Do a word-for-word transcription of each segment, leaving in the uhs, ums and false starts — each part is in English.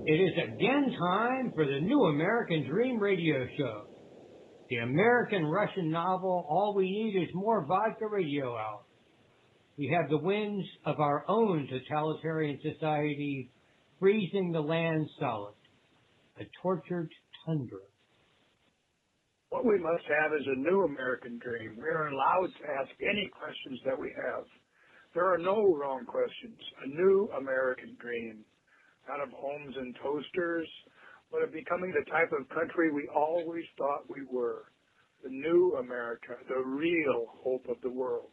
It is again time for the New American Dream radio show. The American-Russian novel, All We Need Is More Vodka Radio Hour. We have the winds of our own totalitarian society freezing the land solid. A tortured tundra. What we must have is a new American dream. We are allowed to ask any questions that we have. There are no wrong questions. A new American dream. Not of homes and toasters, but of becoming the type of country we always thought we were. The new America, the real hope of the world.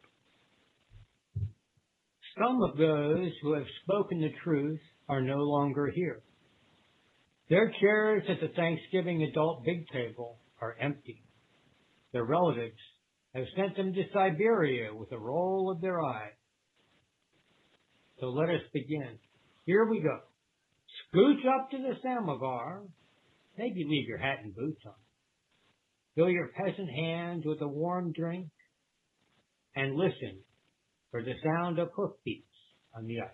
Some of those who have spoken the truth are no longer here. Their chairs at the Thanksgiving adult big table are empty. Their relatives have sent them to Siberia with a roll of their eye. So let us begin. Here we go. Scooch up to the samovar. Maybe leave your hat and boots on. Fill your peasant hands with a warm drink. And listen for the sound of hoofbeats on the ice.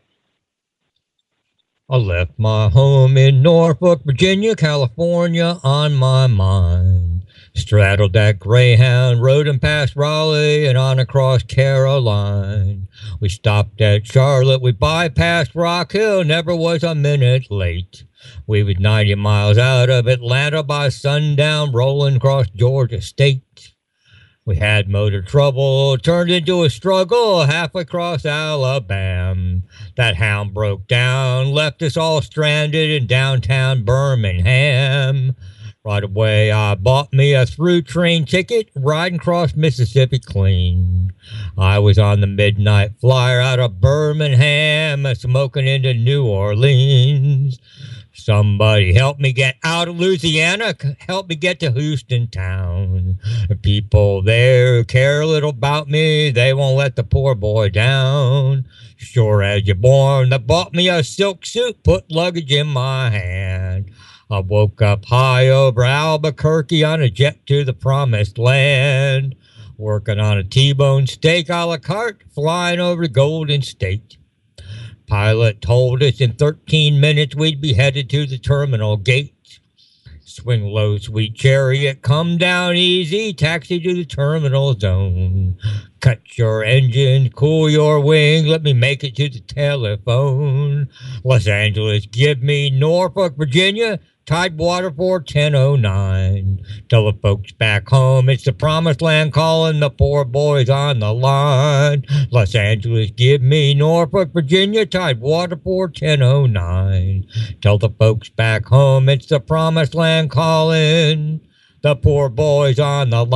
I left my home in Norfolk, Virginia, California on my mind. Straddled that Greyhound, rode and past Raleigh and on across Caroline. We stopped at Charlotte, we bypassed Rock Hill, never was a minute late. We was ninety miles out of Atlanta by sundown, rolling across Georgia State. We had motor trouble, turned into a struggle, halfway across Alabama. That hound broke down, left us all stranded in downtown Birmingham. Right away, I bought me a through train ticket, riding across Mississippi clean. I was on the midnight flyer out of Birmingham, smoking into New Orleans. Somebody help me get out of Louisiana, help me get to Houston town. The people there care a little about me, they won't let the poor boy down. Sure as you're born, they bought me a silk suit, put luggage in my hand. I woke up high over Albuquerque on a jet to the promised land. Working on a T-bone steak a la carte, flying over the Golden State. Pilot told us in thirteen minutes we'd be headed to the terminal gate. Swing low, sweet chariot, come down easy, taxi to the terminal zone. Cut your engine, cool your wings, let me make it to the telephone. Los Angeles, give me Norfolk, Virginia, Tidewater for ten oh nine. Tell the folks back home it's the promised land calling, the poor boys on the line. Los Angeles, give me Norfolk, Virginia, Tidewater for ten oh nine. Tell the folks back home it's the promised land calling, the poor boys on the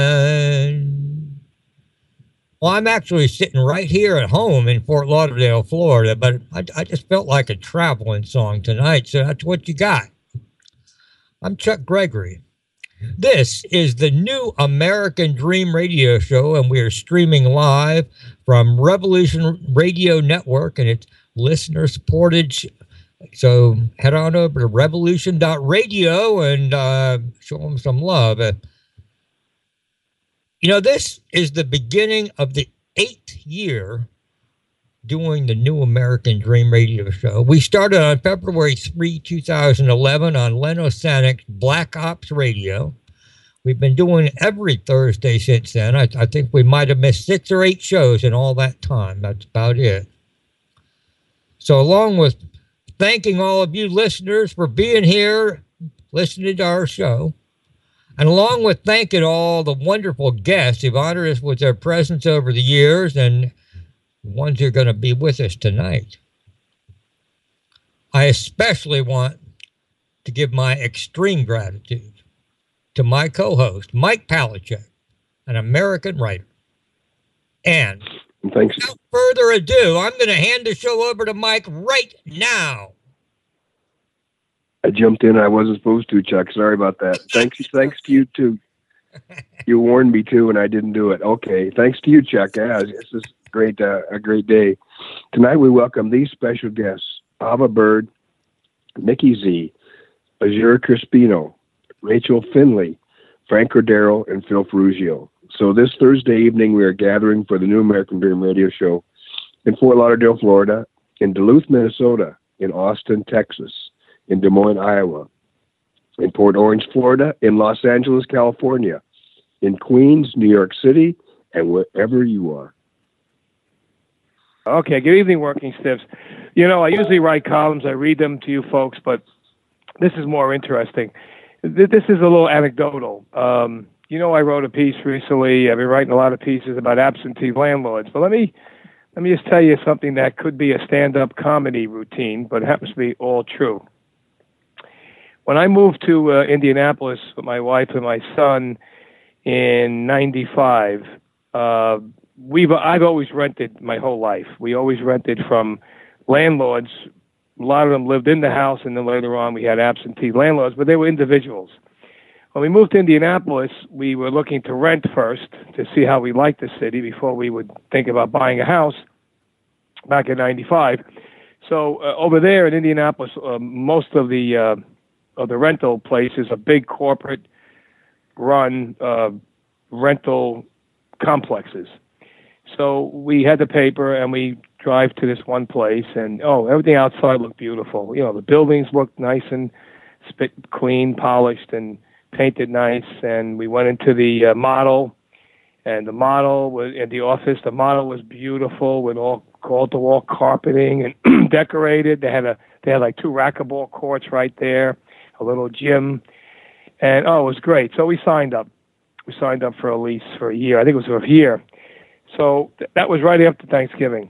line. Well, I'm actually sitting right here at home in Fort Lauderdale, Florida, but I, I just felt like a traveling song tonight, so that's what you got. I'm Chuck Gregory. This is the New American Dream radio show, and we are streaming live from Revolution Radio Network, and it's listener-supported. So head on over to revolution dot radio and uh, show them some love. Uh, you know, this is the beginning of the eighth year doing the New American Dream radio show. We started on February third, two thousand eleven on Leno Sanik's Black Ops Radio. We've been doing every Thursday since then. I, I think we might have missed six or eight shows in all that time. That's about it. So along with thanking all of you listeners for being here, listening to our show, and along with thanking all the wonderful guests who've honored us with their presence over the years and ones who are going to be with us tonight, I especially want to give my extreme gratitude to my co-host, Mike Palachuk, an American writer. And Thanks. without further ado, I'm going to hand the show over to Mike right now. I jumped in. I wasn't supposed to, Chuck. Sorry about that. Thanks, thanks to you, too. You warned me, too, and I didn't do it. Okay. Thanks to you, Chuck. Yeah, this is great, uh, a great day. Tonight we welcome these special guests, Ava Bird, Mickey Z, Azure Crispino, Rachel Finley, Frank Cordero, and Phil Ferrugio. So this Thursday evening we are gathering for the New American Dream radio show in Fort Lauderdale, Florida, in Duluth, Minnesota, in Austin, Texas, in Des Moines, Iowa, in Port Orange, Florida, in Los Angeles, California, in Queens, New York City, and wherever you are. Okay, good evening, Working Stiffs. You know, I usually write columns. I read them to you folks, but this is more interesting. This is a little anecdotal. Um, you know, I wrote a piece recently. I've been writing a lot of pieces about absentee landlords. But let me let me just tell you something that could be a stand-up comedy routine, but it happens to be all true. When I moved to uh, Indianapolis with my wife and my son in ninety-five, uh, we've I've always rented my whole life. We always rented from landlords. A lot of them lived in the house, and then later on we had absentee landlords, but they were individuals. When we moved to Indianapolis, we were looking to rent first to see how we liked the city before we would think about buying a house back in ninety-five. So uh, over there in Indianapolis, uh, most of the uh, of the rental places are big corporate-run uh, rental complexes. So we had the paper, and we drive to this one place, and oh, everything outside looked beautiful. You know, the buildings looked nice and spit clean, polished, and painted nice. And we went into the uh, model, and the model was in the office. The model was beautiful with all wall-to-wall carpeting and decorated. They had a they had like two racquetball courts right there, a little gym, and oh, it was great. So we signed up. We signed up for a lease for a year. I think it was for a year. So th- that was right after Thanksgiving.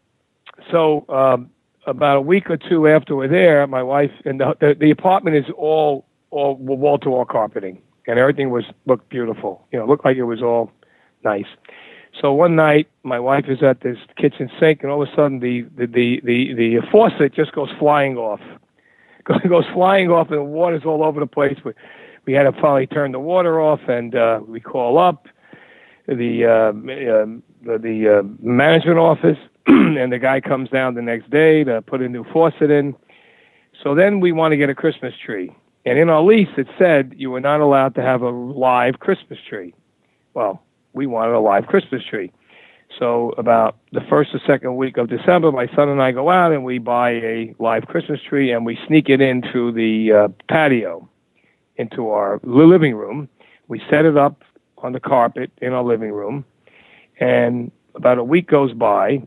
So um, about a week or two after we're there, my wife and the the, the apartment is all all wall to wall carpeting, and everything was looked beautiful. You know, looked like it was all nice. So one night, my wife is at this kitchen sink, and all of a sudden, the the the the, the faucet just goes flying off. It goes flying off, and the water's all over the place. We we had to finally turn the water off, and uh, we call up the uh, uh, the, the uh, management office. And the guy comes down the next day to put a new faucet in. So then we want to get a Christmas tree. And in our lease, it said you were not allowed to have a live Christmas tree. Well, we wanted a live Christmas tree. So about the first or second week of December, my son and I go out and we buy a live Christmas tree, and we sneak it in through the uh, patio into our living room. We set it up on the carpet in our living room. And about a week goes by,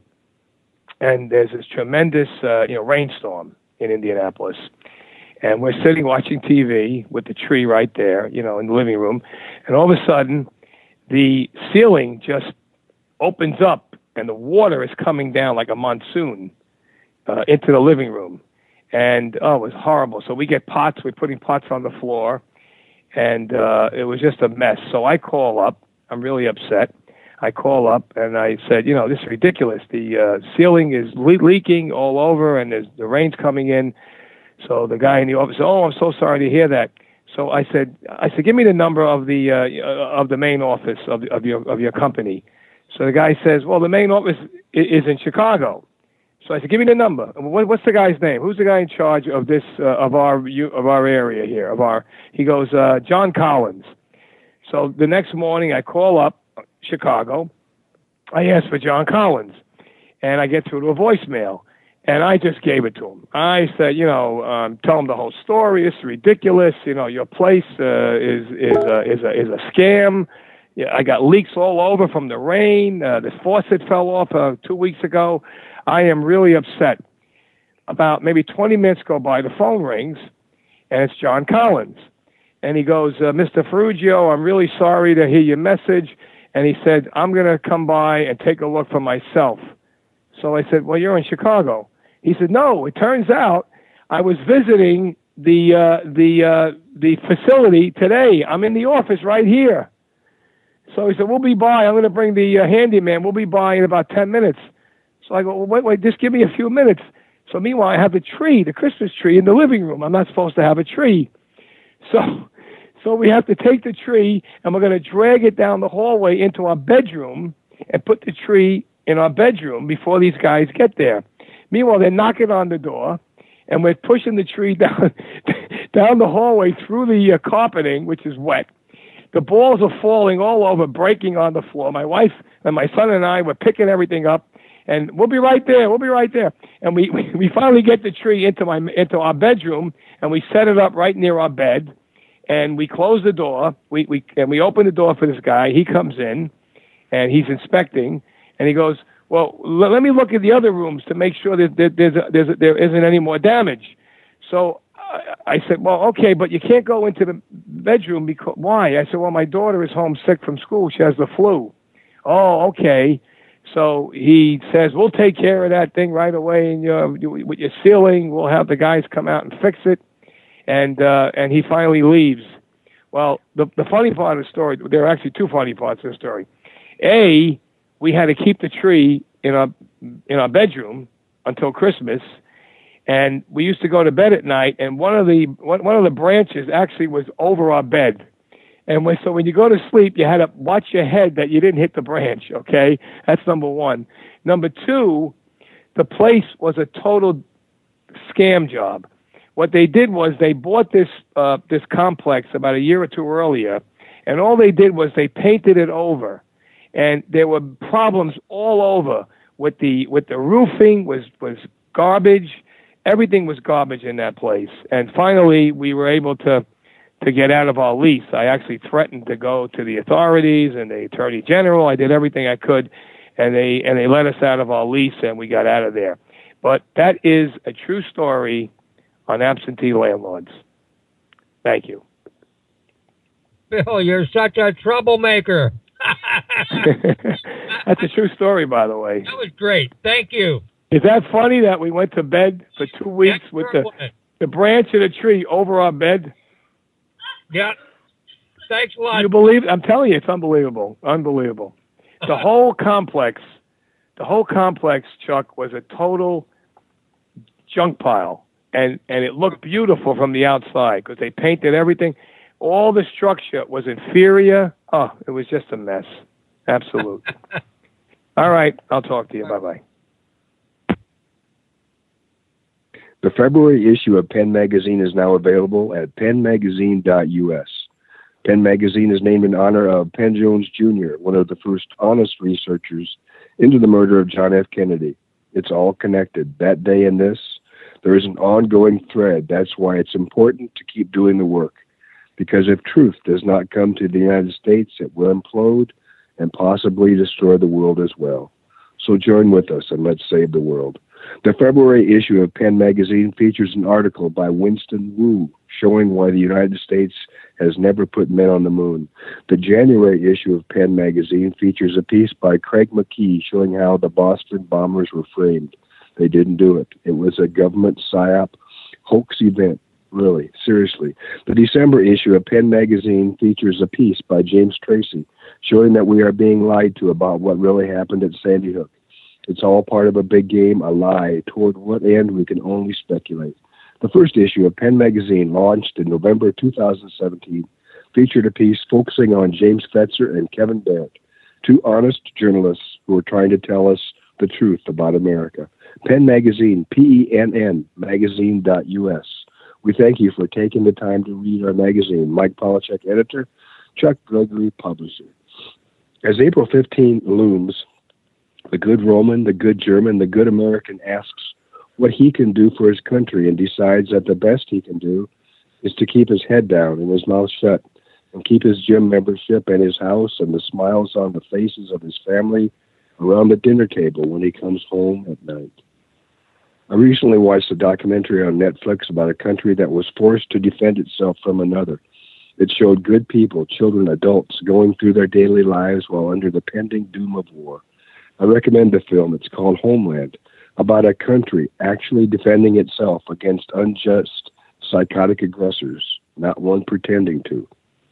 and there's this tremendous, uh, you know, rainstorm in Indianapolis. And we're sitting watching T V with the tree right there, you know, in the living room. And all of a sudden, the ceiling just opens up, and the water is coming down like a monsoon uh, into the living room. And, oh, it was horrible. So we get pots. We're putting pots on the floor. And uh, it was just a mess. So I call up. I'm really upset. I call up and I said, you know, this is ridiculous. The uh, ceiling is le- leaking all over, and there's, the rain's coming in. So the guy in the office said, oh, I'm so sorry to hear that. So I said, I said, give me the number of the uh, of the main office of of your of your company. So the guy says, well, the main office is in Chicago. So I said, give me the number. What, what's the guy's name? Who's the guy in charge of this uh, of our of our area here? Of our? He goes, uh, John Collins. So the next morning, I call up Chicago. I asked for John Collins, and I get through to a voicemail, and I just gave it to him. I said, you know, um, tell him the whole story. It's ridiculous. You know, your place uh, is is a, is a is a scam. Yeah, I got leaks all over from the rain. Uh, the faucet fell off uh, two weeks ago. I am really upset. About maybe twenty minutes go by, the phone rings, and it's John Collins. And he goes, uh, Mister Ferrugio, I'm really sorry to hear your message. And he said, I'm going to come by and take a look for myself. So I said, well, you're in Chicago. He said, no, it turns out I was visiting the uh, the uh, the facility today. I'm in the office right here. So he said, we'll be by. I'm going to bring the uh, handyman. We'll be by in about ten minutes. So I go, well, wait, wait, just give me a few minutes. So meanwhile, I have the tree, the Christmas tree in the living room. I'm not supposed to have a tree. So so we have to take the tree, and we're going to drag it down the hallway into our bedroom and put the tree in our bedroom before these guys get there. Meanwhile, they're knocking on the door, and we're pushing the tree down down the hallway through the uh, carpeting, which is wet. The balls are falling all over, breaking on the floor. My wife and my son and I were picking everything up, And we'll be right there. We'll be right there. And we, we, we finally get the tree into my into our bedroom, and we set it up right near our bed. And we close the door. We we and we open the door for this guy. He comes in, and he's inspecting. And he goes, "Well, l- let me look at the other rooms to make sure that there, there's a, there's a, there isn't any more damage." So I, I said, "Well, okay, but you can't go into the bedroom because why?" I said, "Well, my daughter is homesick from school. She has the flu." "Oh, okay." So he says, "We'll take care of that thing right away, and your, with your ceiling, we'll have the guys come out and fix it." And uh, and he finally leaves. Well, the the funny part of the story, there are actually two funny parts of the story. A, we had to keep the tree in our in our bedroom until Christmas, and we used to go to bed at night, and one of the one, one of the branches actually was over our bed. And when, so when you go to sleep, you had to watch your head that you didn't hit the branch, okay? That's number one. Number two, the place was a total scam job. What they did was they bought this uh, this complex about a year or two earlier, and all they did was they painted it over. And there were problems all over with the with the roofing was, was garbage. Everything was garbage in that place. And finally, we were able to to get out of our lease. I actually threatened to go to the authorities and the attorney general. I did everything I could, and they and they let us out of our lease, and we got out of there. But that is a true story on absentee landlords. Thank you. Bill, you're such a troublemaker. That's a true story, by the way. That was great. Thank you. Is that funny that we went to bed for two weeks That's with the, the branch of the tree over our bed? Yeah. Thanks a lot. You believe? I'm telling you, it's unbelievable. Unbelievable. The whole complex, the whole complex, Chuck, was a total junk pile. And, and it looked beautiful from the outside because they painted everything. All the structure was inferior. Oh, it was just a mess. Absolute. All right. I'll talk to you. Bye-bye. The February issue of Penn Magazine is now available at penn magazine dot u s. Penn Magazine is named in honor of Penn Jones Junior, one of the first honest researchers into the murder of John F. Kennedy. It's all connected. That day and this, there is an ongoing thread. That's why it's important to keep doing the work. Because if truth does not come to the United States, it will implode and possibly destroy the world as well. So join with us and let's save the world. The February issue of Penn Magazine features an article by Winston Wu showing why the United States has never put men on the moon. The January issue of Penn Magazine features a piece by Craig McKee showing how the Boston bombers were framed. They didn't do it. It was a government psyop hoax event. Really, seriously. The December issue of Penn Magazine features a piece by James Tracy showing that we are being lied to about what really happened at Sandy Hook. It's all part of a big game, a lie, toward what end we can only speculate. The first issue of Penn Magazine, launched in November two thousand seventeen, featured a piece focusing on James Fetzer and Kevin Barrett, two honest journalists who are trying to tell us the truth about America. Penn Magazine, P E N N, magazine dot U S. We thank you for taking the time to read our magazine. Mike Polachek, editor, Chuck Gregory, publisher. As April fifteenth looms, the good Roman, the good German, the good American asks what he can do for his country and decides that the best he can do is to keep his head down and his mouth shut and keep his gym membership and his house and the smiles on the faces of his family around the dinner table when he comes home at night. I recently watched a documentary on Netflix about a country that was forced to defend itself from another. It showed good people, children, adults, going through their daily lives while under the pending doom of war. I recommend the film. It's called Homeland, about a country actually defending itself against unjust, psychotic aggressors, not one pretending to.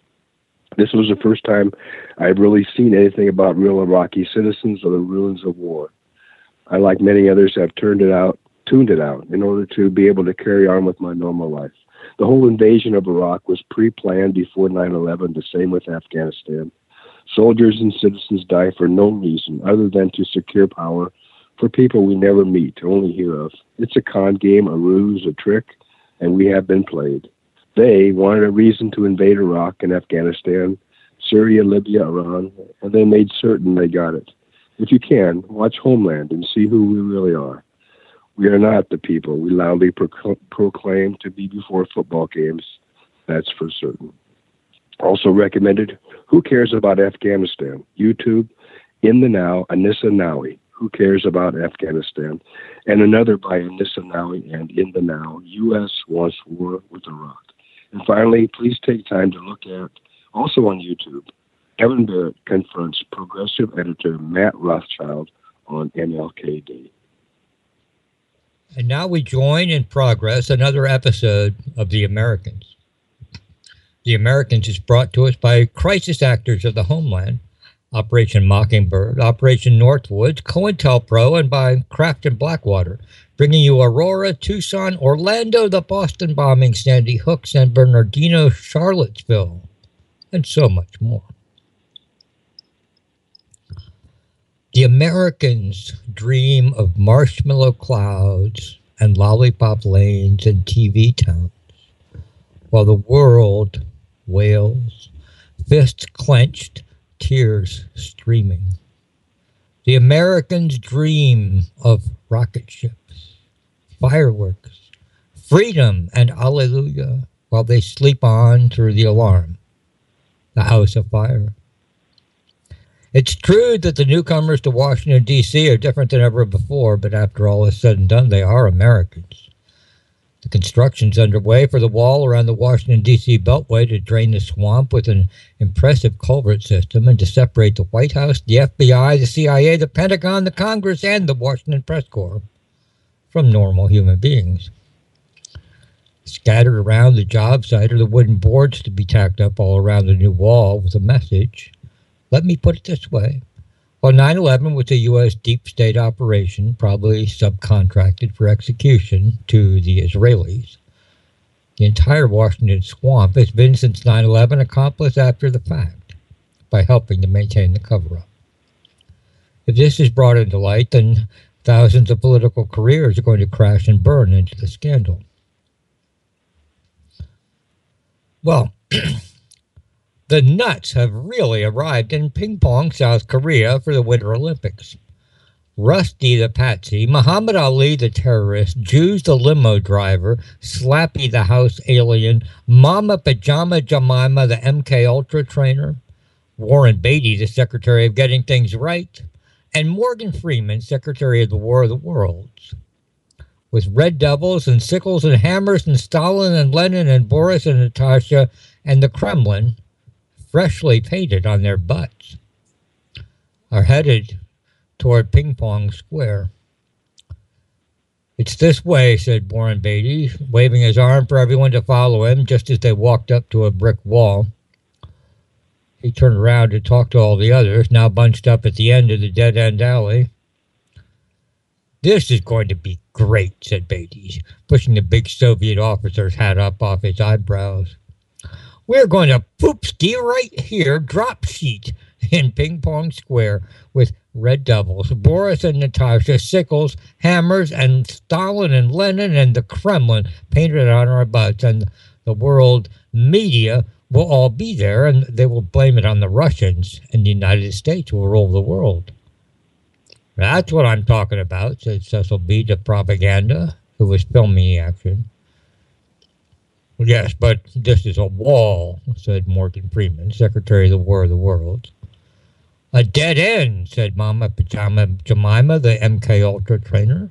This was the first time I've really seen anything about real Iraqi citizens or the ruins of war. I, like many others, have turned it out, tuned it out in order to be able to carry on with my normal life. The whole invasion of Iraq was pre-planned before nine eleven, the same with Afghanistan. Soldiers and citizens die for no reason other than to secure power for people we never meet, only hear of. It's a con game, a ruse, a trick, and we have been played. They wanted a reason to invade Iraq and Afghanistan, Syria, Libya, Iran, and they made certain they got it. If you can, watch Homeland and see who we really are. We are not the people we loudly procl- proclaim to be before football games, that's for certain. Also recommended, Who Cares About Afghanistan? YouTube, In the Now, Anissa Nawi, Who Cares About Afghanistan? And another by Anissa Nawi and In the Now, U S Wants War with Iraq. And finally, please take time to look at, also on YouTube, Evan Barrett confronts progressive editor Matt Rothschild on M L K Day. And now we join in progress another episode of The Americans. The Americans is brought to us by crisis actors of the homeland, Operation Mockingbird, Operation Northwoods, COINTELPRO, and by Kraft and Blackwater, bringing you Aurora, Tucson, Orlando, the Boston bombing, Sandy Hook, San Bernardino, Charlottesville, and so much more. The Americans dream of marshmallow clouds and lollipop lanes and T V towns, while the world wails, fists clenched, tears streaming. The Americans dream of rocket ships, fireworks, freedom, and alleluia, while they sleep on through the alarm, the house of fire. It's true that the newcomers to Washington, D C are different than ever before, but after all is said and done, they are Americans. The construction's underway for the wall around the Washington, D C beltway to drain the swamp with an impressive culvert system and to separate the White House, the F B I, the C I A, the Pentagon, the Congress, and the Washington Press Corps from normal human beings. Scattered around the job site are the wooden boards to be tacked up all around the new wall with a message. Let me put it this way. While nine eleven was a U S deep state operation, probably subcontracted for execution to the Israelis, the entire Washington swamp has been since nine eleven accomplished after the fact by helping to maintain the cover-up. If this is brought into light, then thousands of political careers are going to crash and burn into the scandal. Well, the nuts have really arrived in Pingpong, South Korea for the Winter Olympics. Rusty the patsy, Muhammad Ali the terrorist, Jews the limo driver, Slappy the house alien, Mama Pajama Jemima the M K Ultra trainer, Warren Beatty the Secretary of Getting Things Right, and Morgan Freeman, Secretary of the War of the Worlds. With red devils and sickles and hammers and Stalin and Lenin and Boris and Natasha and the Kremlin freshly painted on their butts, are headed toward Pingpong Square. It's this way, said Warren Beatty, waving his arm for everyone to follow him just as they walked up to a brick wall. He turned around to talk to all the others, now bunched up at the end of the dead-end alley. This is going to be great, said Beatty, pushing the big Soviet officer's hat up off his eyebrows. We're going to poop ski right here, drop sheet, in Pingpong Square with red devils, Boris and Natasha, sickles, hammers, and Stalin and Lenin and the Kremlin painted on our butts. And the world media will all be there, and they will blame it on the Russians, and the United States will rule the world. That's what I'm talking about, said Cecil B. de Propaganda, who was filming the action. Yes, but this is a wall, said Morgan Freeman, Secretary of the War of the Worlds. A dead end, said Mama Pajama Jemima, the M K Ultra trainer.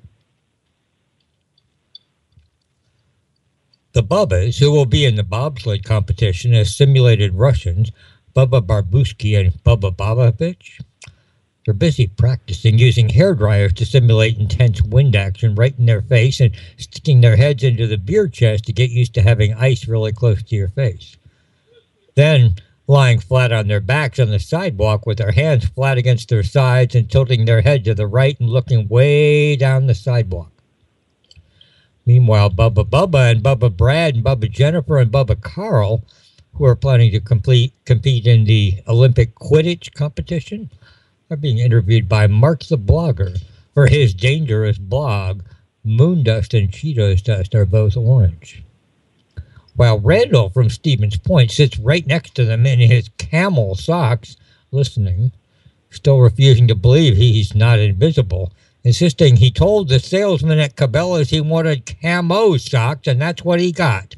The Bubbas, who will be in the bobsled competition as simulated Russians, Bubba Barbuski and Bubba Babovich, they're busy practicing using hairdryers to simulate intense wind action right in their face and sticking their heads into the beer chest to get used to having ice really close to your face. Then, lying flat on their backs on the sidewalk with their hands flat against their sides and tilting their head to the right and looking way down the sidewalk. Meanwhile, Bubba Bubba and Bubba Brad and Bubba Jennifer and Bubba Carl, who are planning to complete, compete in the Olympic Quidditch competition, are being interviewed by Mark the Blogger for his dangerous blog, Moondust and Cheetos Dust are both orange. While Randall from Stevens Point sits right next to them in his camel socks, listening, still refusing to believe he's not invisible, insisting he told the salesman at Cabela's he wanted camo socks, and that's what he got.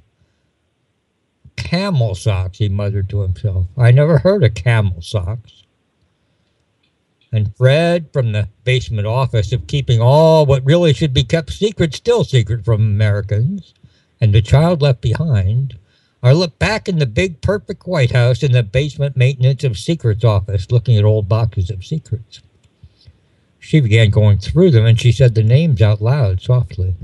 Camel socks, he muttered to himself. I never heard of camel socks. And Fred, from the basement office of keeping all what really should be kept secret still secret from Americans, and the child left behind, I looked back in the big, perfect White House in the basement maintenance of secrets office, looking at old boxes of secrets. She began going through them, and she said the names out loud, softly.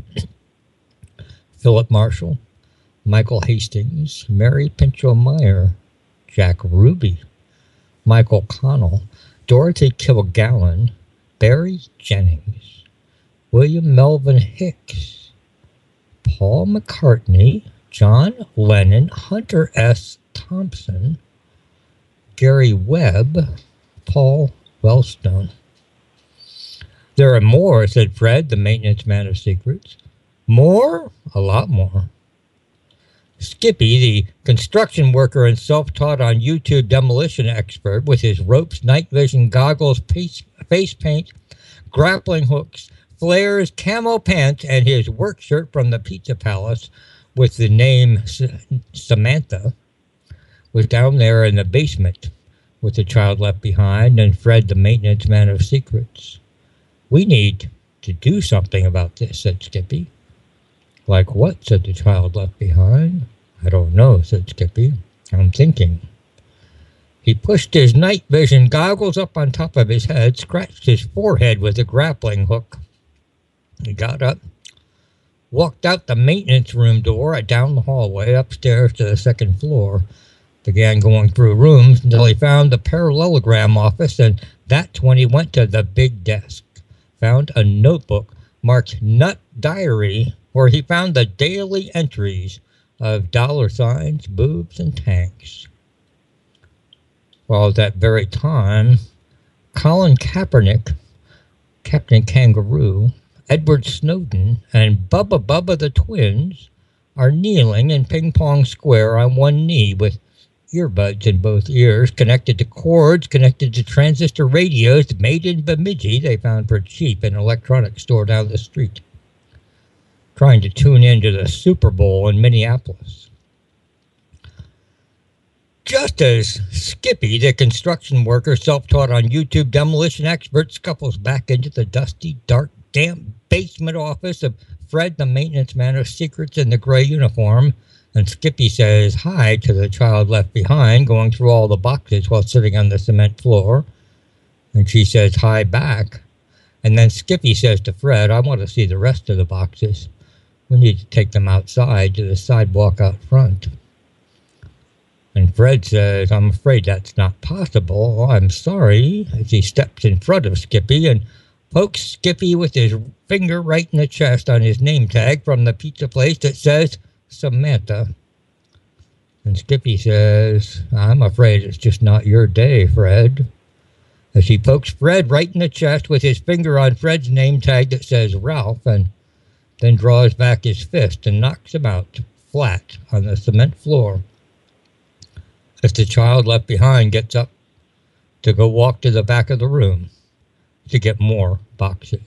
Philip Marshall, Michael Hastings, Mary Pinchot Meyer, Jack Ruby, Michael Connell, Dorothy Kilgallen, Barry Jennings, William Melvin Hicks, Paul McCartney, John Lennon, Hunter S. Thompson, Gary Webb, Paul Wellstone. There are more, said Fred, the maintenance man of secrets. More? A lot more. Skippy, the construction worker and self-taught on YouTube demolition expert with his ropes, night vision goggles, face, face paint, grappling hooks, flares, camo pants, and his work shirt from the Pizza Palace with the name S- Samantha, was down there in the basement with the child left behind and Fred, the maintenance man of secrets. We need to do something about this, said Skippy. Like what, said the child left behind. I don't know, said Skippy. I'm thinking. He pushed his night vision goggles up on top of his head, scratched his forehead with a grappling hook. He got up, walked out the maintenance room door, down the hallway, upstairs to the second floor, began going through rooms until he found the parallelogram office, and that's when he went to the big desk, found a notebook marked Nut Diary, where he found the daily entries of dollar signs, boobs, and tanks. While at that very time, Colin Kaepernick, Captain Kangaroo, Edward Snowden, and Bubba Bubba the twins are kneeling in Ping Pong Square on one knee with earbuds in both ears, connected to cords, connected to transistor radios made in Bemidji they found for cheap in an electronics store down the street, trying to tune into the Super Bowl in Minneapolis. Just as Skippy, the construction worker, self-taught on YouTube demolition expert, scuffles back into the dusty, dark, damp basement office of Fred, the maintenance man of secrets in the gray uniform, and Skippy says hi to the child left behind, going through all the boxes while sitting on the cement floor, and she says hi back. And then Skippy says to Fred, I want to see the rest of the boxes. We need to take them outside to the sidewalk out front. And Fred says, I'm afraid that's not possible. Oh, I'm sorry, as he steps in front of Skippy and pokes Skippy with his finger right in the chest on his name tag from the pizza place that says Samantha. And Skippy says, I'm afraid it's just not your day, Fred. As he pokes Fred right in the chest with his finger on Fred's name tag that says Ralph, and then draws back his fist and knocks him out flat on the cement floor. As the child left behind gets up to go walk to the back of the room to get more boxes.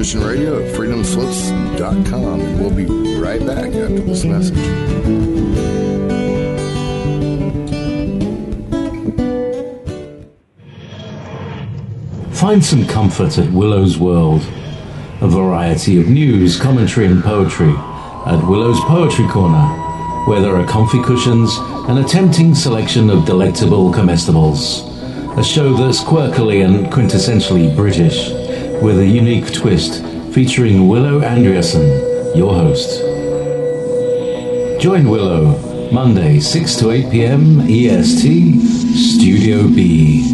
Revolution Radio at freedom slips dot com, and we'll be right back after this message. Find some comfort at Willow's World. A variety of news, commentary and poetry at Willow's Poetry Corner, where there are comfy cushions and a tempting selection of delectable comestibles. A show that's quirkily and quintessentially British, with a unique twist featuring Willow Andreasen, your host. Join Willow Monday, six to eight p.m. E S T, Studio B.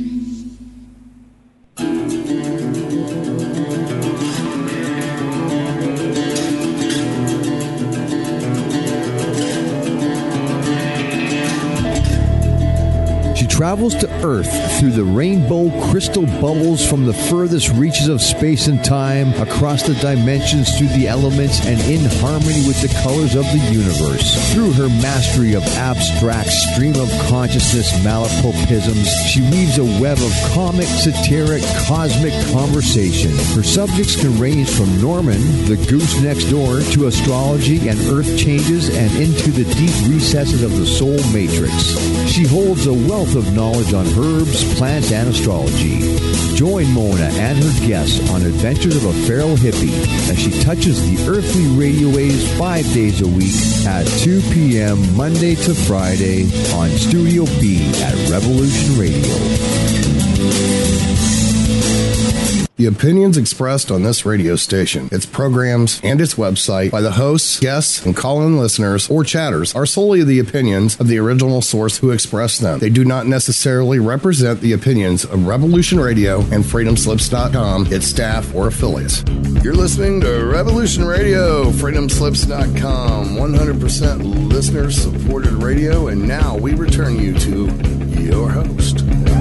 Travels to Earth through the rainbow crystal bubbles from the furthest reaches of space and time, across the dimensions, through the elements, and in harmony with the colors of the universe. Through her mastery of abstract stream of consciousness malapropisms, she weaves a web of comic, satiric, cosmic conversation. Her subjects can range from Norman, the goose next door, to astrology and earth changes, and into the deep recesses of the soul matrix. She holds a wealth of knowledge on herbs, plants, and astrology. Join Mona and her guests on adventures of a feral hippie as she touches the earthly radio waves five days a week at two p.m. Monday to Friday on Studio B at Revolution Radio. The opinions expressed on this radio station, its programs, and its website by the hosts, guests, and call-in listeners or chatters are solely the opinions of the original source who expressed them. They do not necessarily represent the opinions of Revolution Radio and freedom slips dot com, its staff, or affiliates. You're listening to Revolution Radio, freedom slips dot com, one hundred percent listener-supported radio, and now we return you to your host.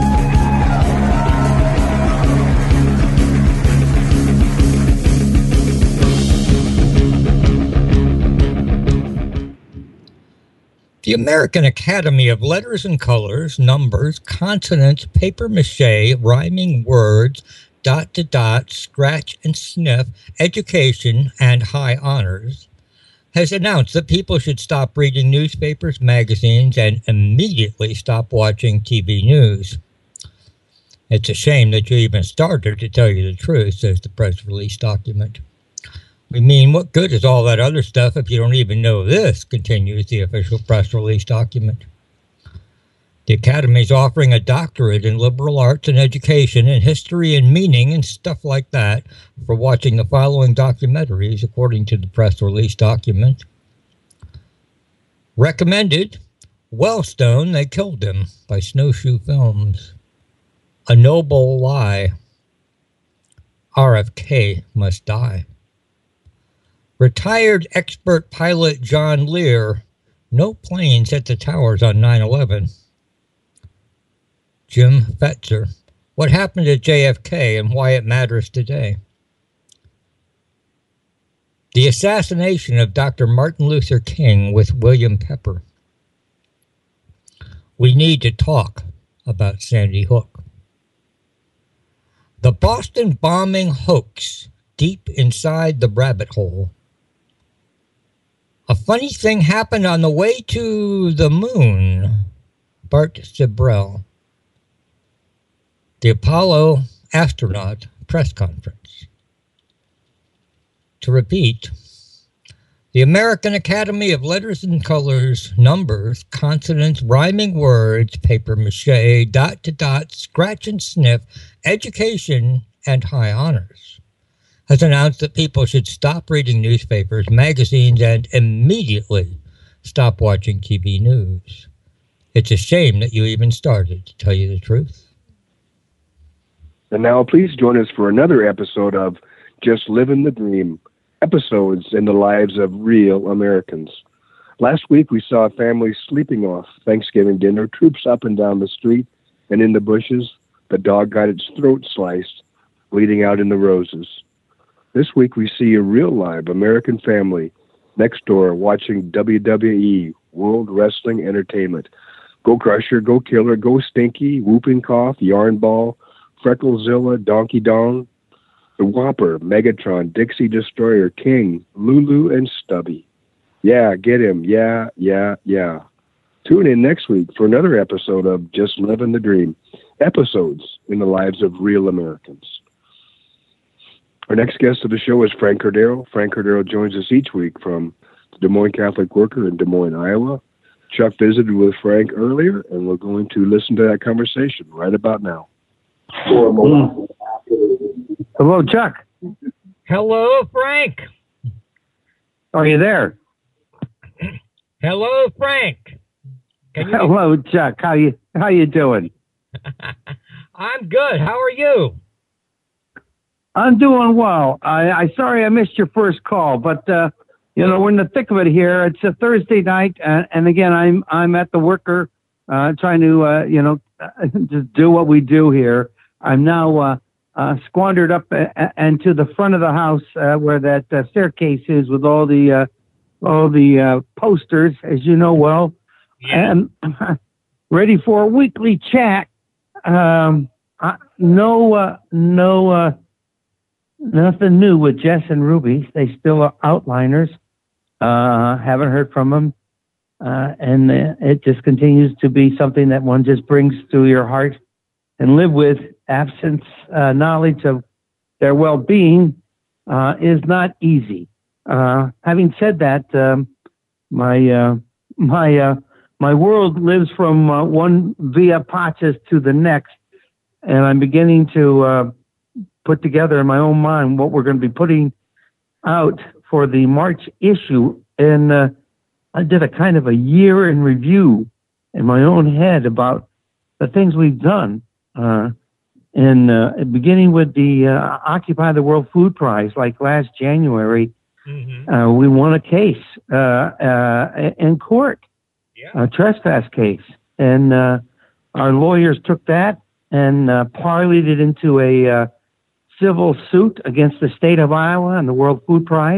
The American Academy of Letters and Colors, Numbers, Consonants, Papier-Mâché, Rhyming Words, Dot to Dot, Scratch and Sniff, Education, and High Honors has announced that people should stop reading newspapers, magazines, and immediately stop watching T V news. It's a shame that you even started, to tell you the truth, says the press release document. We mean, what good is all that other stuff if you don't even know this, continues the official press release document. The Academy is offering a doctorate in liberal arts and education and history and meaning and stuff like that for watching the following documentaries, according to the press release document. Recommended, Wellstone, They Killed Him, by Snowshoe Films. A Noble Lie. R F K Must Die. Retired expert pilot John Lear, no planes hit the towers on nine eleven. Jim Fetzer, what happened to J F K and why it matters today. The assassination of Doctor Martin Luther King with William Pepper. We need to talk about Sandy Hook. The Boston bombing hoax, deep inside the rabbit hole. A funny thing happened on the way to the moon. Bart Sibrel. The Apollo astronaut press conference. To repeat, the American Academy of Letters and Colors, Numbers, Consonants, Rhyming Words, Papier-Mâché, Dot to Dot, Scratch and Sniff, Education, and High Honors has announced that people should stop reading newspapers, magazines, and immediately stop watching T V news. It's a shame that you even started, to tell you the truth. And now please join us for another episode of Just Living the Dream, episodes in the lives of real Americans. Last week we saw families sleeping off Thanksgiving dinner, troops up and down the street and in the bushes, the dog got its throat sliced, bleeding out in the roses. This week we see a real live American family next door watching W W E, World Wrestling Entertainment. Go Crusher, Go Killer, Go Stinky, Whooping Cough, Yarn Ball, Frecklezilla, Donkey Dong. the Whopper, Megatron, Dixie Destroyer, King, Lulu, and Stubby. Yeah, get him. Yeah, yeah, yeah. Tune in next week for another episode of Just Living the Dream, episodes in the lives of real Americans. Our next guest of the show is Frank Cordero. Frank Cordero joins us each week from the Des Moines Catholic Worker in Des Moines, Iowa. Chuck visited with Frank earlier, and we're going to listen to that conversation right about now. Mm. Hello, Chuck. Hello, Frank. Are you there? Hello, Frank. Can you... Hello, Chuck. How you how you doing? I'm good. How are you? I'm doing well. I, I sorry I missed your first call, but uh, you know we're in the thick of it here. It's a Thursday night, uh, and again I'm I'm at the worker, uh, trying to uh, you know just do what we do here. I'm now uh, uh, squandered up uh, and to the front of the house uh, where that uh, staircase is with all the uh, all the uh, posters, as you know well, yeah. And ready for a weekly chat. Um, I, no, uh, no. Uh, Nothing new with Jess and Ruby. They still are outliners. Uh, haven't heard from them. Uh, and uh, it just continues to be something that one just brings to your heart and live with. Absence, uh, knowledge of their well-being uh, is not easy. Uh, having said that, um, my uh, my uh, my world lives from uh, one Via Pacis to the next, and I'm beginning to uh, put together in my own mind what we're going to be putting out for the March issue. And uh, I did a kind of a year in review in my own head about the things we've done. Uh, and uh, beginning with the uh, Occupy the World Food Prize, like last January, mm-hmm. uh, we won a case uh, uh, in court, yeah. a trespass case. And uh, our lawyers took that and uh, parlayed it into a uh, civil suit against the state of Iowa and the World Food Prize,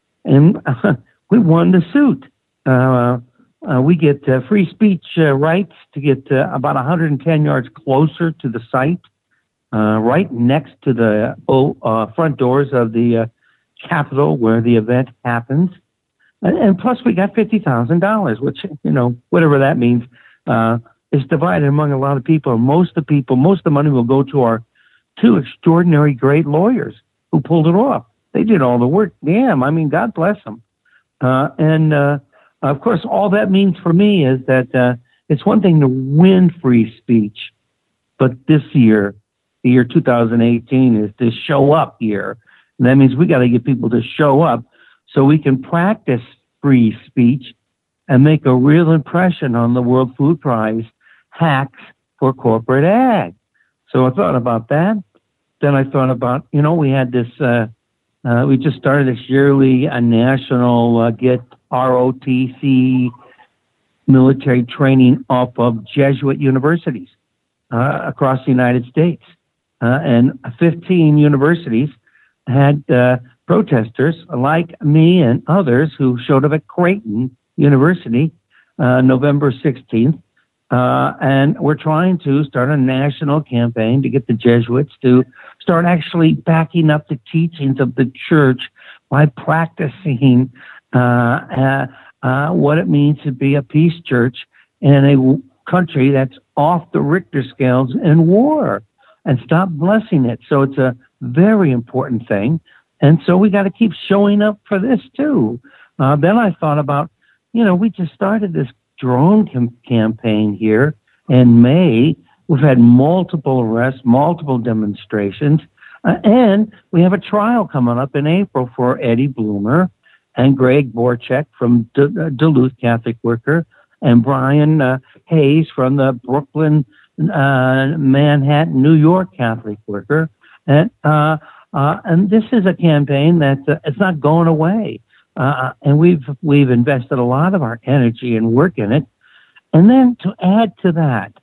and uh, we won the suit. Uh, uh, we get uh, free speech uh, rights to get uh, about one hundred ten yards closer to the site, uh, right next to the oh, uh, front doors of the uh, Capitol where the event happens. And, and plus we got fifty thousand dollars, which, you know, whatever that means, uh, is divided among a lot of people. Most of the people, most of the money will go to our two extraordinary great lawyers who pulled it off. They did all the work. Damn, I mean, God bless them. Uh, and, uh, of course, all that means for me is that uh, it's one thing to win free speech, but this year, the year two thousand eighteen, is the show up year. And that means we got to get people to show up so we can practice free speech and make a real impression on the World Food Prize hacks for corporate ag. So I thought about that. Then I thought about, you know, we had this, uh, uh, we just started this yearly uh, national uh, get R O T C military training off of Jesuit universities uh, across the United States. Uh, and fifteen universities had uh, protesters like me and others who showed up at Creighton University uh, November sixteenth. Uh, and we're trying to start a national campaign to get the Jesuits to start actually backing up the teachings of the church by practicing uh, uh, uh, what it means to be a peace church in a country that's off the Richter scales in war, and stop blessing it. So it's a very important thing. And so we got to keep showing up for this too. Uh, then I thought about, you know, we just started this drone cam- campaign here in May. We've had multiple arrests, multiple demonstrations, uh, and we have a trial coming up in April for Eddie Bloomer and Greg Borchek from D- uh, Duluth Catholic Worker and Brian uh, Hayes from the Brooklyn, uh, Manhattan, New York Catholic Worker. And uh, uh, and this is a campaign that uh, it's not going away. Uh, and we've we've invested a lot of our energy and work in it. And then to add to that,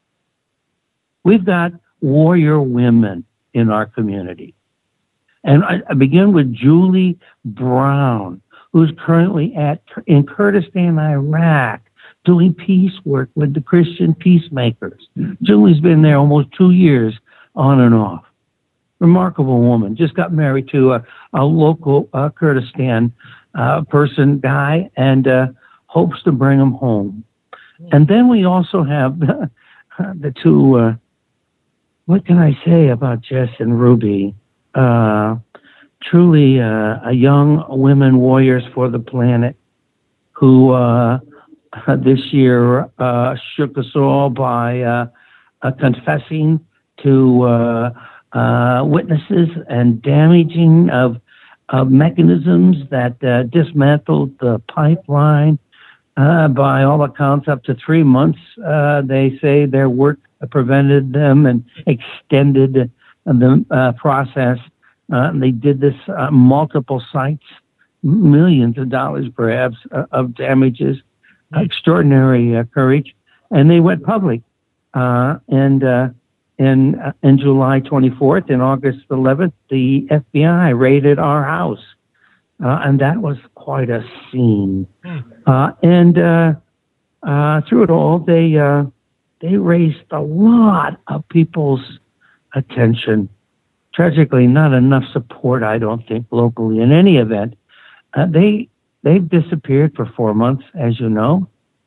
we've got warrior women in our community. And I, I begin with Julie Brown, who's currently at in Kurdistan, Iraq, doing peace work with the Christian peacemakers. Julie's been there almost two years on and off. remarkable woman. Just got married to a, a local uh, Kurdistan uh, person, guy, and uh, hopes to bring him home. And then we also have the two, uh, what can I say about Jess and Ruby? Uh, truly uh, a young women warriors for the planet who uh, this year uh, shook us all by uh, uh, confessing to uh, uh, witnesses and damaging of, of mechanisms that uh, dismantled the pipeline. Uh, by all accounts, up to three months, uh, they say their work prevented them and extended the uh, process. Uh, they did this uh, multiple sites, millions of dollars perhaps uh, of damages, extraordinary uh, courage, and they went public. Uh, and uh, in uh, in July twenty-fourth and August eleventh, the F B I raided our house. Uh, and that was quite a scene. Uh, and uh, uh, through it all, they uh, they raised a lot of people's attention. Tragically, not enough support, I don't think, locally. In any event, uh, they they've disappeared for four months, as you know,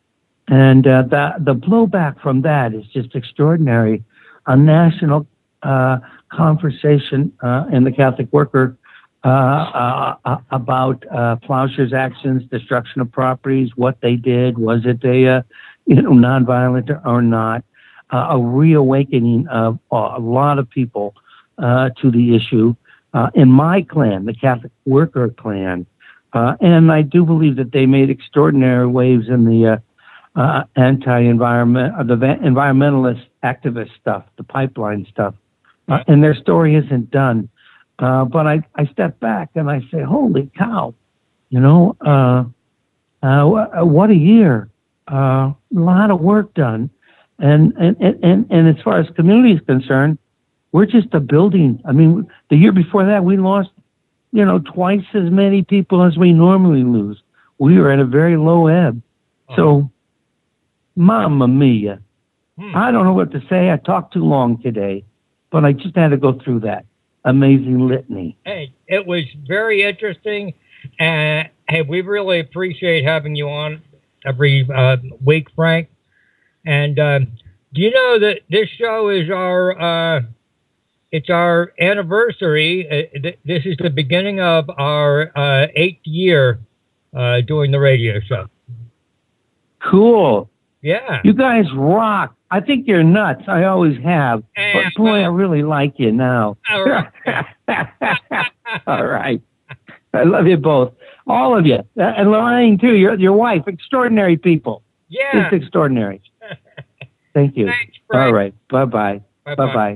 and uh, the the blowback from that is just extraordinary. A national uh, conversation uh, in the Catholic Worker. Uh, uh, about uh, Plowshare's actions, destruction of properties, what they did, was it a, uh, you know, nonviolent or not? Uh, a reawakening of uh, a lot of people uh, to the issue. Uh, in my clan, the Catholic Worker clan, uh, and I do believe that they made extraordinary waves in the uh, uh, anti-environment, uh, the environmentalist activist stuff, the pipeline stuff, uh, and their story isn't done. Uh, but I, I step back and I say, holy cow, you know, uh, uh, what a year. Uh, a lot of work done. And, and, and, and as far as community is concerned, we're just a building. I mean, the year before that, we lost, you know, twice as many people as we normally lose. We were at a very low ebb. Oh. So, mamma mia. Hmm. I don't know what to say. I talked too long today, but I just had to go through that amazing litany. Hey, it was very interesting. Uh, hey, we really appreciate having you on every uh, week, Frank. And uh, do you know that this show is our uh, it's our anniversary? Uh, th- this is the beginning of our uh, eighth year uh, doing the radio show. Cool. Yeah. You guys rock. I think you're nuts. I always have. But boy, I really like you now. All right. All right. I love you both. All of you. And Lorraine, too. Your your wife. Extraordinary people. Yeah. It's extraordinary. Thank you. Thanks, Frank. All right. Bye-bye. Bye-bye. Bye-bye.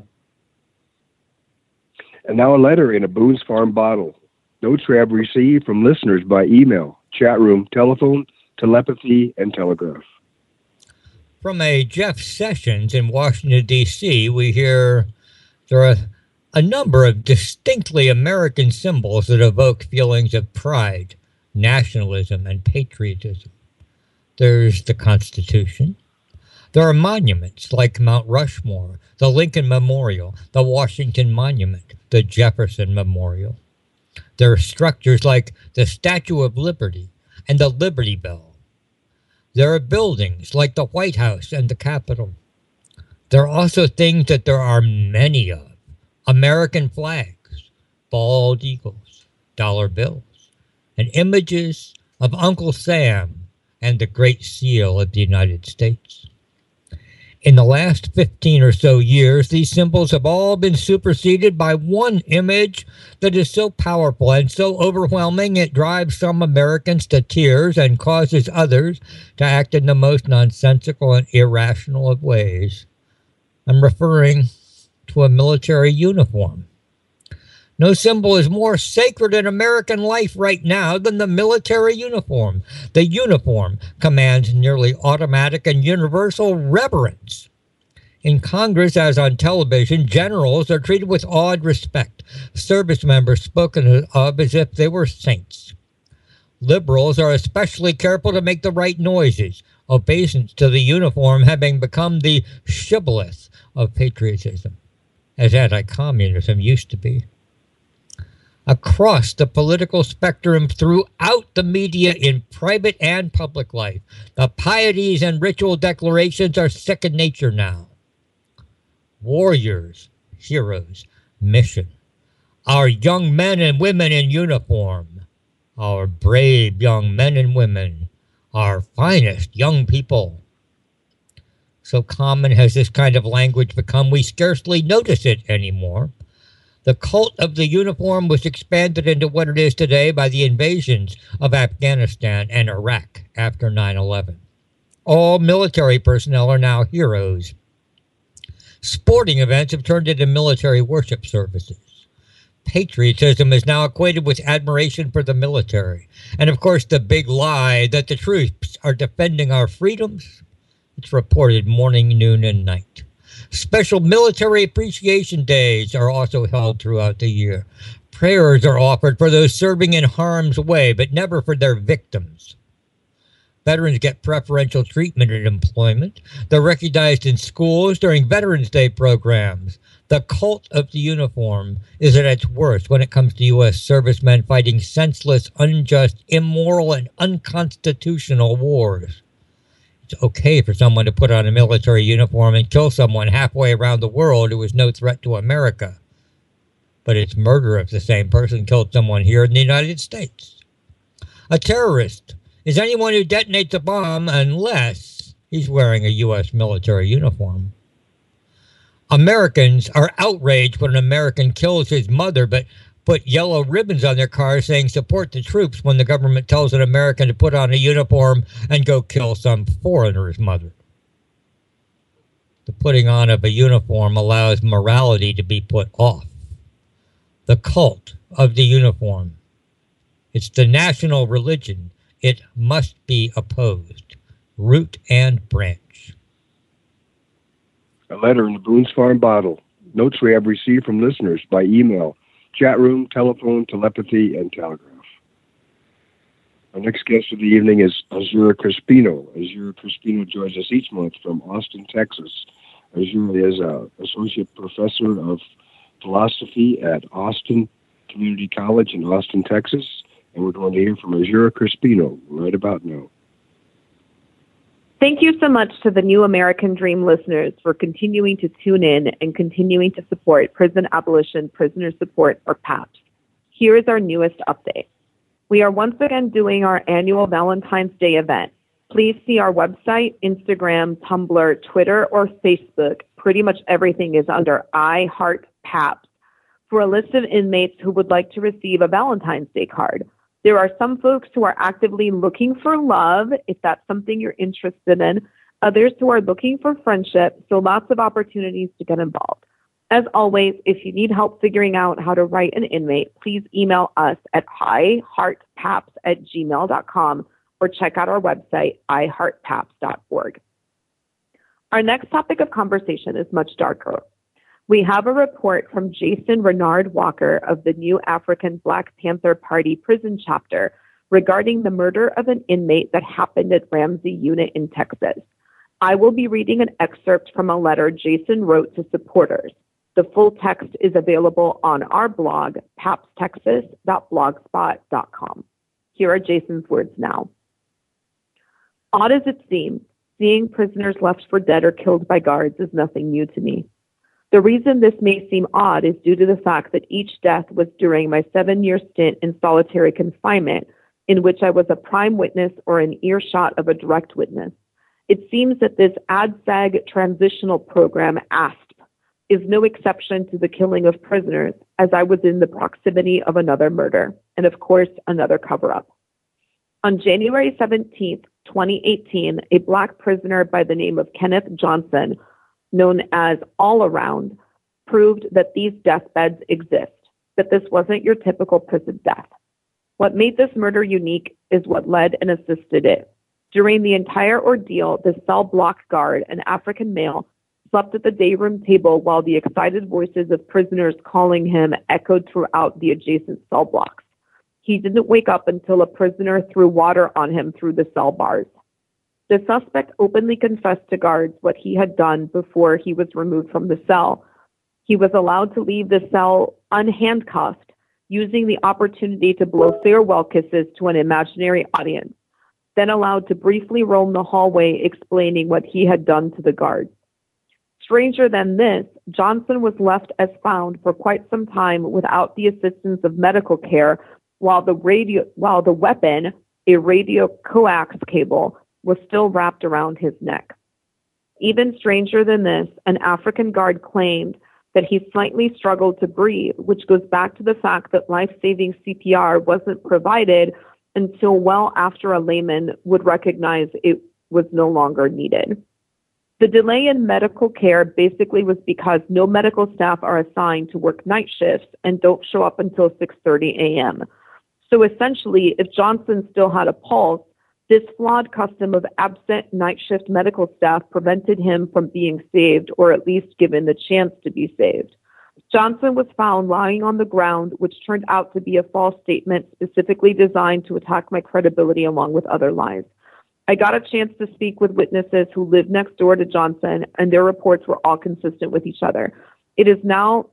And now a letter in a Boone's Farm bottle. Notes we have received from listeners by email, chat room, telephone, telepathy, and telegraph. From a Jeff Sessions in Washington, D C, we hear there are a number of distinctly American symbols that evoke feelings of pride, nationalism, and patriotism. There's the Constitution. There are monuments like Mount Rushmore, the Lincoln Memorial, the Washington Monument, the Jefferson Memorial. There are structures like the Statue of Liberty and the Liberty Bell. There are buildings like the White House and the Capitol. There are also things that there are many of. American flags, bald eagles, dollar bills, and images of Uncle Sam and the Great Seal of the United States. In the last fifteen or so years, these symbols have all been superseded by one image that is so powerful and so overwhelming it drives some Americans to tears and causes others to act in the most nonsensical and irrational of ways. I'm referring to a military uniform. No symbol is more sacred in American life right now than the military uniform. The uniform commands nearly automatic and universal reverence. In Congress, as on television, generals are treated with awed respect, service members spoken of as if they were saints. Liberals are especially careful to make the right noises, obeisance to the uniform having become the shibboleth of patriotism. as anti-communism used to be. Across the political spectrum, throughout the media, in private and public life, the pieties and ritual declarations are second nature now. Warriors, heroes, mission. Our young men and women in uniform, our brave young men and women, our finest young people. So common has this kind of language become, we scarcely notice it anymore. The cult of the uniform was expanded into what it is today by the invasions of Afghanistan and Iraq after nine eleven. All military personnel are now heroes. Sporting events have turned into military worship services. Patriotism is now equated with admiration for the military. And of course, the big lie that the troops are defending our freedoms. It's reported morning, noon, and night. Special military appreciation days are also held throughout the year. Prayers are offered for those serving in harm's way, but never for their victims. Veterans get preferential treatment in employment. They're recognized in schools during Veterans Day programs. The cult of the uniform is at its worst when it comes to U S servicemen fighting senseless, unjust, immoral, and unconstitutional wars. It's okay for someone to put on a military uniform and kill someone halfway around the world who is no threat to America. But it's murder if the same person killed someone here in the United States. A terrorist is anyone who detonates a bomb unless he's wearing a U S military uniform. Americans are outraged when an American kills his mother, but put yellow ribbons on their cars saying support the troops when the government tells an American to put on a uniform and go kill some foreigner's mother. The putting on of a uniform allows morality to be put off. The cult of the uniform. It's the national religion. It must be opposed. Root and branch. A letter in the Boone's Farm bottle. Notes we have received from listeners by email, chat room, telephone, telepathy, and telegraph. Our next guest of the evening is Azura Crispino. Azura Crispino joins us each month from Austin, Texas. Azura is an associate professor of philosophy at Austin Community College in Austin, Texas, and we're going to hear from Azura Crispino right about now. Thank you so much to the New American Dream listeners for continuing to tune in and continuing to support Prison Abolition Prisoner Support, or PAPS. Here is our newest update. We are once again doing our annual Valentine's Day event. Please see our website, Instagram, Tumblr, Twitter, or Facebook. Pretty much everything is under I Heart PAPS for a list of inmates who would like to receive a Valentine's Day card. There are some folks who are actively looking for love, if that's something you're interested in. Others who are looking for friendship, so lots of opportunities to get involved. As always, if you need help figuring out how to write an inmate, please email us at i heart paps at gmail dot com or check out our website, i heart paps dot org. Our next topic of conversation is much darker. We have a report from Jason Renard Walker of the New African Black Panther Party prison chapter regarding the murder of an inmate that happened at Ramsey Unit in Texas. I will be reading an excerpt from a letter Jason wrote to supporters. The full text is available on our blog, paps texas dot blogspot dot com. Here are Jason's words now. Odd as it seems, seeing prisoners left for dead or killed by guards is nothing new to me. The reason this may seem odd is due to the fact that each death was during my seven-year stint in solitary confinement, in which I was a prime witness or an earshot of a direct witness. It seems that this A D S A G transitional program, A S P, is no exception to the killing of prisoners, as I was in the proximity of another murder, and of course, another cover-up. On January seventeenth, twenty eighteen, a Black prisoner by the name of Kenneth Johnson, known as All Around, proved that these deathbeds exist, that this wasn't your typical prison death. What made this murder unique is what led and assisted it. During the entire ordeal, the cell block guard, an African male, slept at the day room table while the excited voices of prisoners calling him echoed throughout the adjacent cell blocks. He didn't wake up until a prisoner threw water on him through the cell bars. The suspect openly confessed to guards what he had done before he was removed from the cell. He was allowed to leave the cell unhandcuffed, using the opportunity to blow farewell kisses to an imaginary audience, then allowed to briefly roam the hallway explaining what he had done to the guards. Stranger than this, Johnson was left as found for quite some time without the assistance of medical care, while the radio, while the weapon, a radio coax cable, was still wrapped around his neck. Even stranger than this, an African guard claimed that he slightly struggled to breathe, which goes back to the fact that life-saving C P R wasn't provided until well after a layman would recognize it was no longer needed. The delay in medical care basically was because no medical staff are assigned to work night shifts and don't show up until six thirty a.m. So essentially, if Johnson still had a pulse, this flawed custom of absent night shift medical staff prevented him from being saved, or at least given the chance to be saved. Johnson was found lying on the ground, which turned out to be a false statement specifically designed to attack my credibility along with other lies. I got a chance to speak with witnesses who lived next door to Johnson, and their reports were all consistent with each other. It is now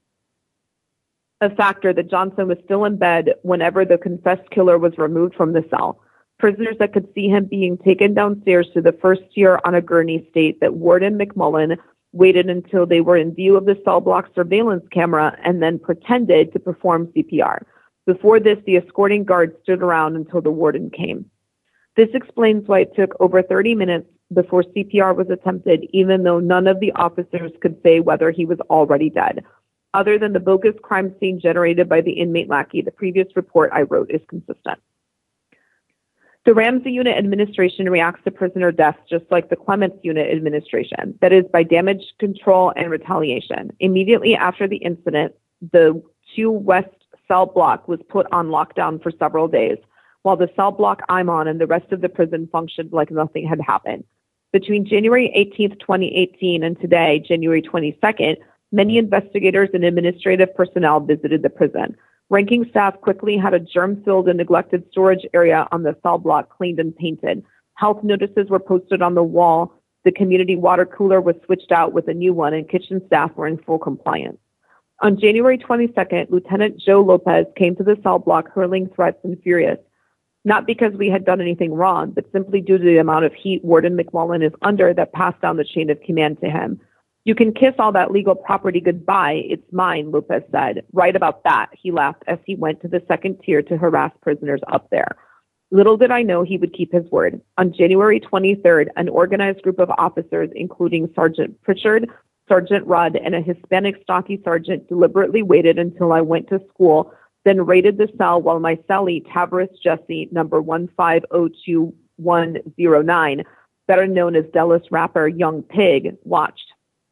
a factor that Johnson was still in bed whenever the confessed killer was removed from the cell. Prisoners that could see him being taken downstairs to the first tier on a gurney state that Warden McMullen waited until they were in view of the cell block surveillance camera and then pretended to perform C P R. Before this, the escorting guards stood around until the warden came. This explains why it took over thirty minutes before C P R was attempted, even though none of the officers could say whether he was already dead. Other than the bogus crime scene generated by the inmate lackey, the previous report I wrote is consistent. The Ramsey Unit administration reacts to prisoner deaths just like the Clements Unit administration, that is, by damage control and retaliation. Immediately after the incident, the two West cell block was put on lockdown for several days, while the cell block I'm on and the rest of the prison functioned like nothing had happened. Between January eighteenth, twenty eighteen and today, January twenty-second, many investigators and administrative personnel visited the prison. Ranking staff quickly had a germ-filled and neglected storage area on the cell block cleaned and painted. Health notices were posted on the wall. The community water cooler was switched out with a new one, and kitchen staff were in full compliance. On January twenty-second, Lieutenant Joe Lopez came to the cell block hurling threats and furious, not because we had done anything wrong, but simply due to the amount of heat Warden McMullen is under that passed down the chain of command to him. You can kiss all that legal property goodbye. It's mine, Lopez said. Right about that, he laughed as he went to the second tier to harass prisoners up there. Little did I know he would keep his word. On January twenty-third, an organized group of officers, including Sergeant Pritchard, Sergeant Rudd, and a Hispanic stocky sergeant, deliberately waited until I went to school, then raided the cell while my cellie, Tavares Jesse, number one five zero two one zero nine, better known as Dallas rapper Young Pig, watched.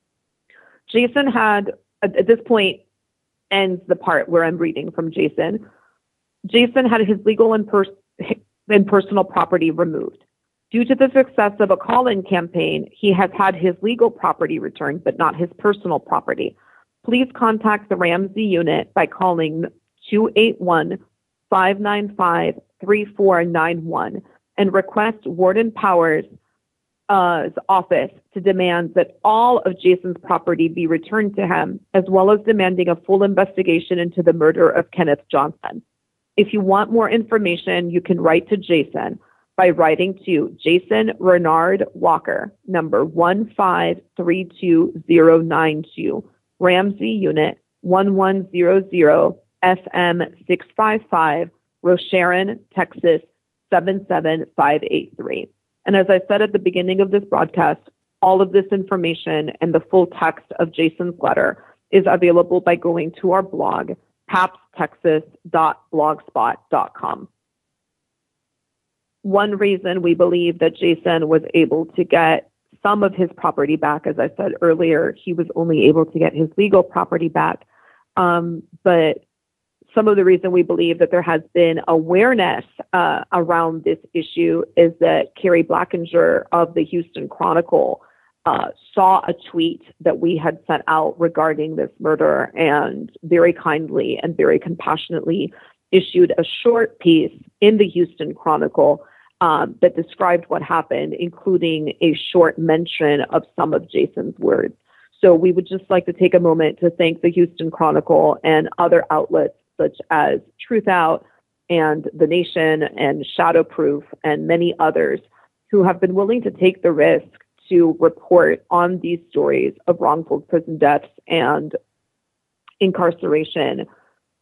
Jason had, at this point, ends the part where I'm reading from Jason. Jason had his legal and, pers- and personal property removed. Due to the success of a call-in campaign, he has had his legal property returned, but not his personal property. Please contact the Ramsey Unit by calling two eight one, five nine five, three four nine one and request Warden Powers' Uh, office to demand that all of Jason's property be returned to him, as well as demanding a full investigation into the murder of Kenneth Johnson. If you want more information, you can write to Jason by writing to Jason Renard Walker, number one five three two zero nine two, Ramsey Unit one one zero zero, S M six five five, Rosharon, Texas seven seven five eight three. And as I said at the beginning of this broadcast, all of this information and the full text of Jason's letter is available by going to our blog, paps texas dot blogspot dot com. One reason we believe that Jason was able to get some of his property back, as I said earlier, he was only able to get his legal property back. Um, but some of the reason we believe that there has been awareness uh, around this issue is that Carrie Blackinger of the Houston Chronicle uh, saw a tweet that we had sent out regarding this murder and very kindly and very compassionately issued a short piece in the Houston Chronicle um, that described what happened, including a short mention of some of Jason's words. So we would just like to take a moment to thank the Houston Chronicle and other outlets such as Truth Out and The Nation and Shadowproof and many others who have been willing to take the risk to report on these stories of wrongful prison deaths and incarceration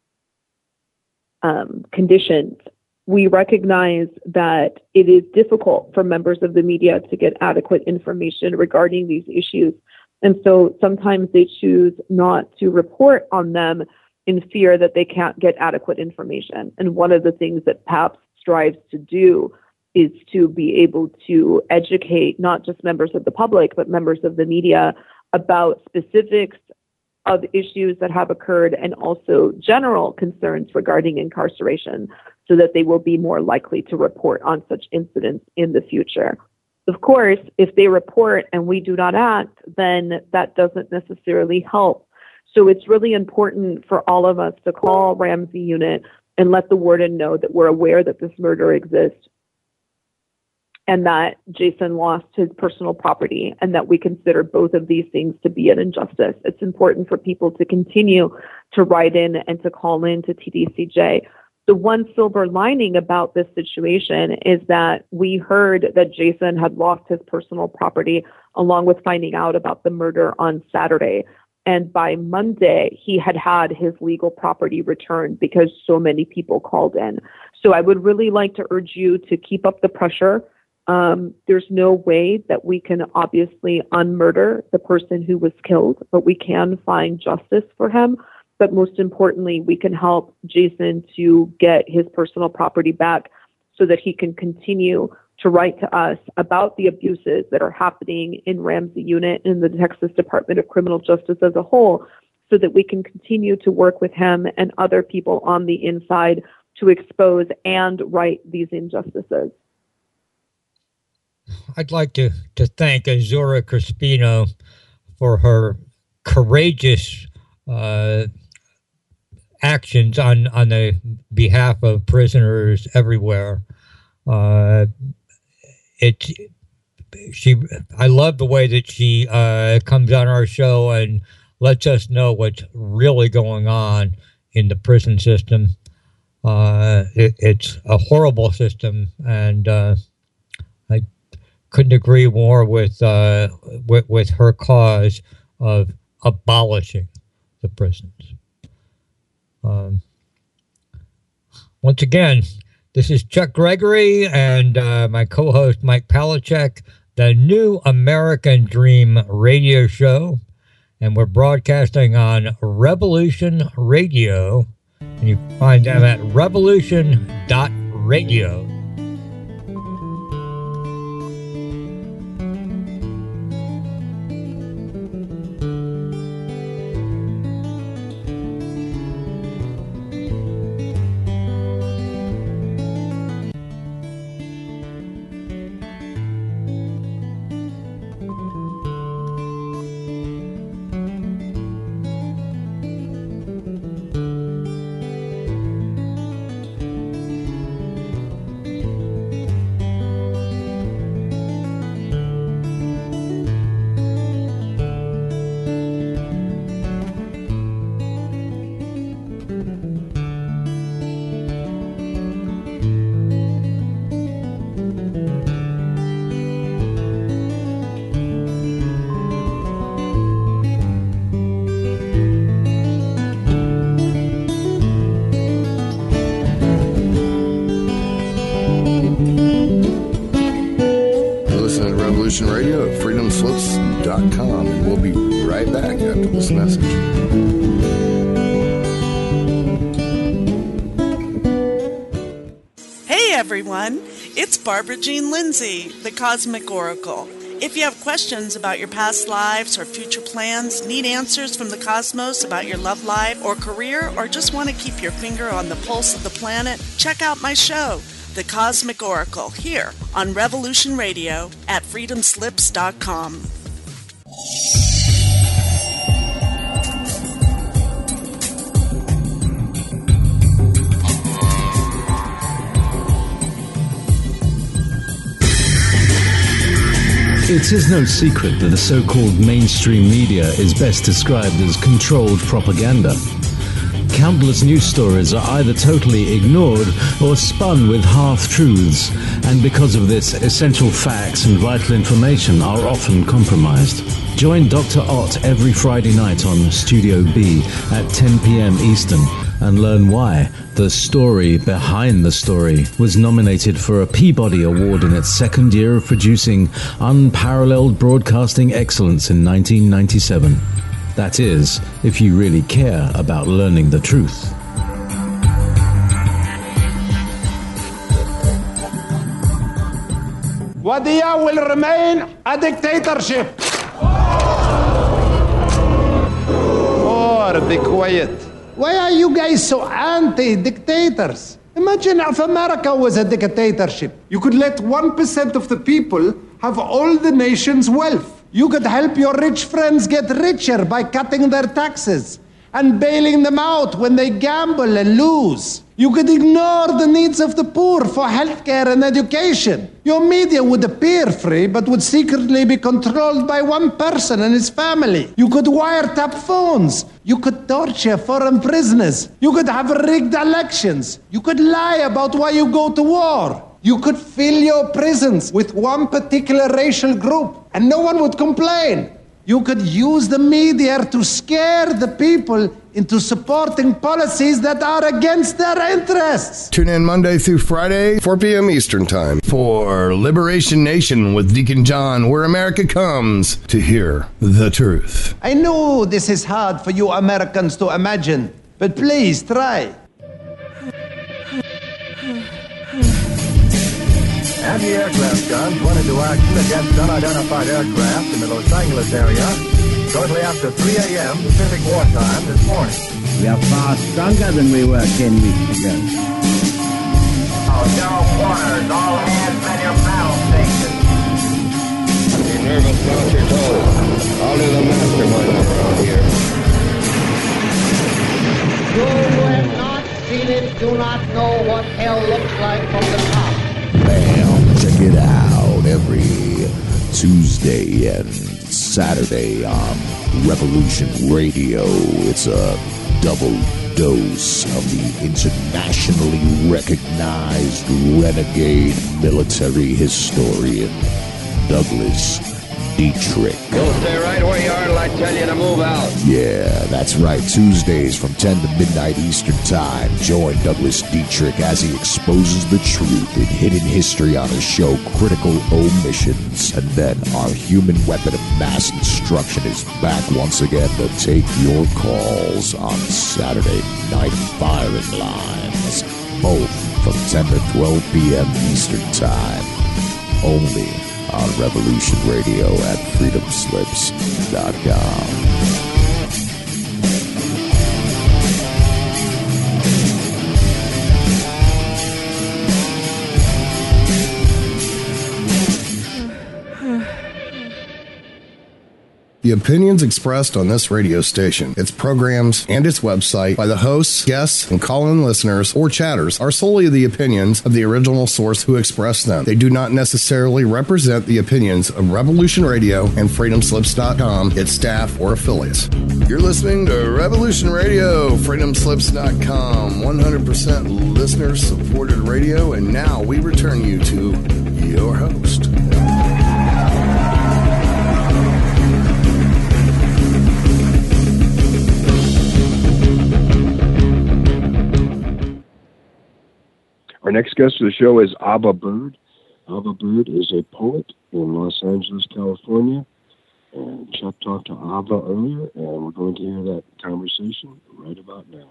um, conditions. We recognize that it is difficult for members of the media to get adequate information regarding these issues. And so sometimes they choose not to report on them in fear that they can't get adequate information. And one of the things that PAPS strives to do is to be able to educate not just members of the public, but members of the media about specifics of issues that have occurred and also general concerns regarding incarceration so that they will be more likely to report on such incidents in the future. Of course, if they report and we do not act, then that doesn't necessarily help. So it's really important for all of us to call Ramsey Unit and let the warden know that we're aware that this murder exists and that Jason lost his personal property and that we consider both of these things to be an injustice. It's important for people to continue to write in and to call in to T D C J. The one silver lining about this situation is that we heard that Jason had lost his personal property along with finding out about the murder on Saturday. And by Monday, he had had his legal property returned because so many people called in. So I would really like to urge you to keep up the pressure. Um, there's no way that we can obviously unmurder the person who was killed, but we can find justice for him. But most importantly, we can help Jason to get his personal property back so that he can continue to write to us about the abuses that are happening in Ramsey Unit and the Texas Department of Criminal Justice as a whole, so that we can continue to work with him and other people on the inside to expose and right these injustices. I'd like to, to thank Azura Crispino for her courageous uh, actions on, on the behalf of prisoners everywhere. Uh, it, she, I love the way that she uh, comes on our show and lets us know what's really going on in the prison system. Uh, it, it's a horrible system, and uh, I couldn't agree more with, uh, with with her cause of abolishing the prisons. Um, once again, this is Chuck Gregory and uh, my co-host Mike Palachuk, the New American Dream radio show, and we're broadcasting on Revolution Radio, and you can find them at revolution dot radio. Radio at freedom slips dot com, and we'll be right back after this message. Hey everyone, it's Barbara Jean Lindsay, the Cosmic Oracle. If you have questions about your past lives or future plans, need answers from the cosmos about your love life or career, or just want to keep your finger on the pulse of the planet, check out my show, The Cosmic Oracle, here on Revolution Radio at freedom slips dot com. It is no secret that the so-called mainstream media is best described as controlled propaganda. Countless news stories are either totally ignored or spun with half-truths, and because of this, essential facts and vital information are often compromised. Join Doctor Ott every Friday night on Studio B at ten p.m. Eastern and learn why The Story Behind the Story was nominated for a Peabody Award in its second year of producing unparalleled broadcasting excellence in nineteen ninety-seven. That is, if you really care about learning the truth. Wadiya will remain a dictatorship. Or be quiet. Why are you guys so anti-dictators? Imagine if America was a dictatorship. You could let one percent of the people have all the nation's wealth. You could help your rich friends get richer by cutting their taxes and bailing them out when they gamble and lose. You could ignore the needs of the poor for healthcare and education. Your media would appear free, but would secretly be controlled by one person and his family. You could wiretap phones. You could torture foreign prisoners. You could have rigged elections. You could lie about why you go to war. You could fill your prisons with one particular racial group, and no one would complain. You could use the media to scare the people into supporting policies that are against their interests. Tune in Monday through Friday, four p.m. Eastern Time, for Liberation Nation with Deacon John, where America comes to hear the truth. I know this is hard for you Americans to imagine, but please try. Anti-aircraft guns went into action against unidentified aircraft in the Los Angeles area shortly after three a.m. Pacific wartime this morning. We are far stronger than we were ten weeks ago. Our zero corners, all hands man your battle stations. You're nervous, count your toes. I'll do the mastermind around here. You who have not seen it do not know what hell looks like from the top. Bam, check it out every Tuesday and Saturday on Revolution Radio. It's a double dose of the internationally recognized renegade military historian Douglas Dietrich. You'll stay right where you are until I tell you to move out. Yeah, that's right. Tuesdays from ten to midnight Eastern Time. Join Douglas Dietrich as he exposes the truth in hidden history on his show Critical Omissions. And then our human weapon of mass destruction is back once again to take your calls on Saturday Night Firing Lines. Both from ten to twelve p.m. Eastern Time. Only on Revolution Radio at freedom slips dot com. The opinions expressed on this radio station, its programs, and its website by the hosts, guests, and call-in listeners or chatters are solely the opinions of the original source who expressed them. They do not necessarily represent the opinions of Revolution Radio and freedom slips dot com, its staff, or affiliates. You're listening to Revolution Radio, freedom slips dot com, one hundred percent listener-supported radio, and now we return you to your host. Our next guest of the show is Ava Bird. Ava Bird is a poet in Los Angeles, California. And Chuck talked to Ava earlier, and we're going to hear that conversation right about now.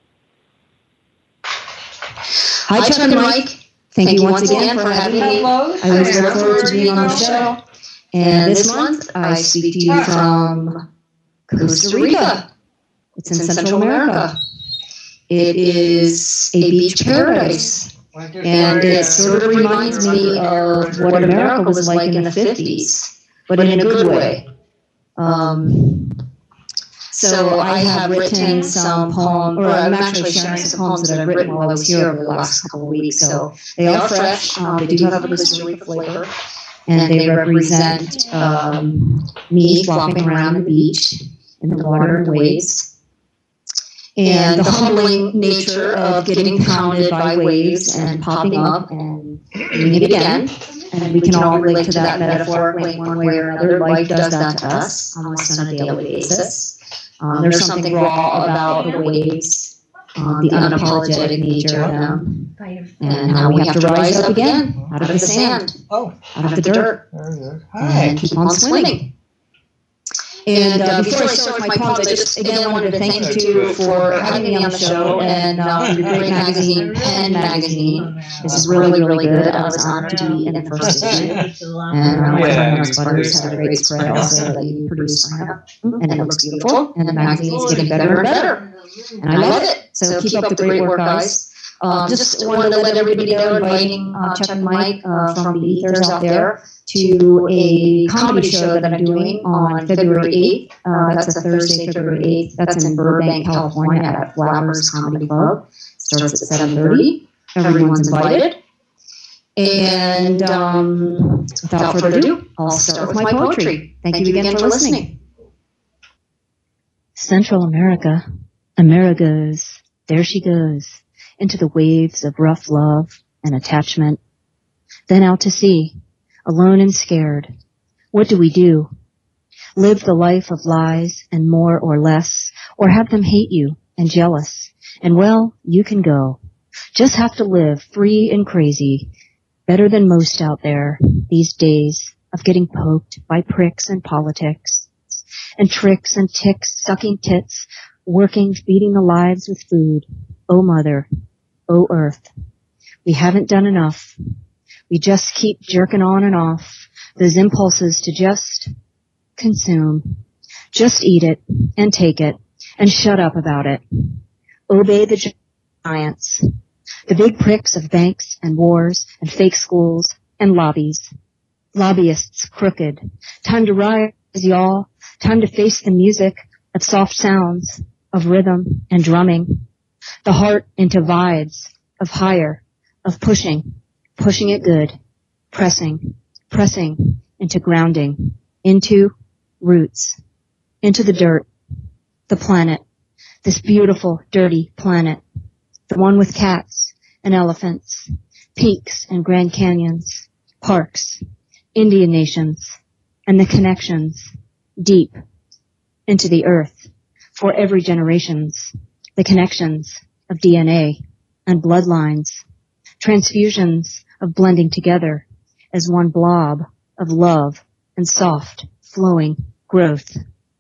Hi, Chuck and Mike. Thank you once again for having me. I always look forward to being on the show. And this month, I speak to you from Costa Rica. It's in Central America. It is a beach paradise. And it sort of reminds me of what America was like in the fifties, but in a good way. Um, so I have written some poems, or I'm actually sharing some poems that I've written while I was here over the last couple of weeks. So they are fresh. Um, they do have a Costa Rica flavor. and they represent um, me flopping around the beach in the water and waves, and the humbling nature of getting pounded by waves and popping up and doing it again. And we can all relate to that metaphorically in one way or another. Life does that to us almost on a daily basis. Um, there's something raw about the waves, um, the unapologetic nature of them, and how we have to rise up again out of the sand, out of the dirt, and keep on swimming. And uh, before I start with my poems, I just again wanted to thank you too for having me on the show and uh, your great magazine, Pen Magazine. This is really, really good. I was honored to be in the first issue. And uh, my friend Nurse Butters had a great spread also that you produced for him. And it looks beautiful. And the magazine is getting better and better. And I love it. So keep up the great work, guys. Um, just wanted to let everybody know, inviting uh, Chuck and Mike uh, from the ethers out there to a comedy show that I'm doing on February eighth. Uh, that's a Thursday, February eighth. That's in Burbank, California at Flappers Comedy Club. Starts at seven thirty. Everyone's invited. And um, without further ado, I'll start with my poetry. Thank you again for listening. Central America, Amerigoes, there she goes, into the waves of rough love and attachment. Then out to sea, alone and scared. What do we do? Live the life of lies and more or less, or have them hate you and jealous? And well, you can go. Just have to live free and crazy, better than most out there these days of getting poked by pricks and politics, and tricks and ticks, sucking tits, working, feeding the lives with food. Oh, Mother, oh, Earth, we haven't done enough. We just keep jerking on and off those impulses to just consume. Just eat it and take it and shut up about it. Obey the giants, the big pricks of banks and wars and fake schools and lobbies. Lobbyists crooked. Time to rise, y'all. Time to face the music of soft sounds, of rhythm and drumming. The heart into vibes of higher, of pushing, pushing it good, pressing, pressing into grounding, into roots, into the dirt, the planet, this beautiful, dirty planet, the one with cats and elephants, peaks and Grand Canyons, parks, Indian nations, and the connections deep into the earth for every generations, the connections of D N A and bloodlines, transfusions of blending together as one blob of love and soft, flowing growth.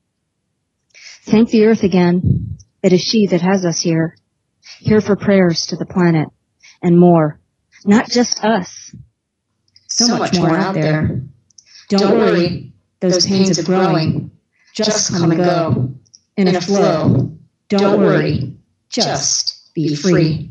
Thank the earth again. It is she that has us here, here for prayers to the planet and more. Not just us. So, so much, much more out there. Don't, Don't worry, those pains of growing just come and go in a flow. Don't worry, just be free.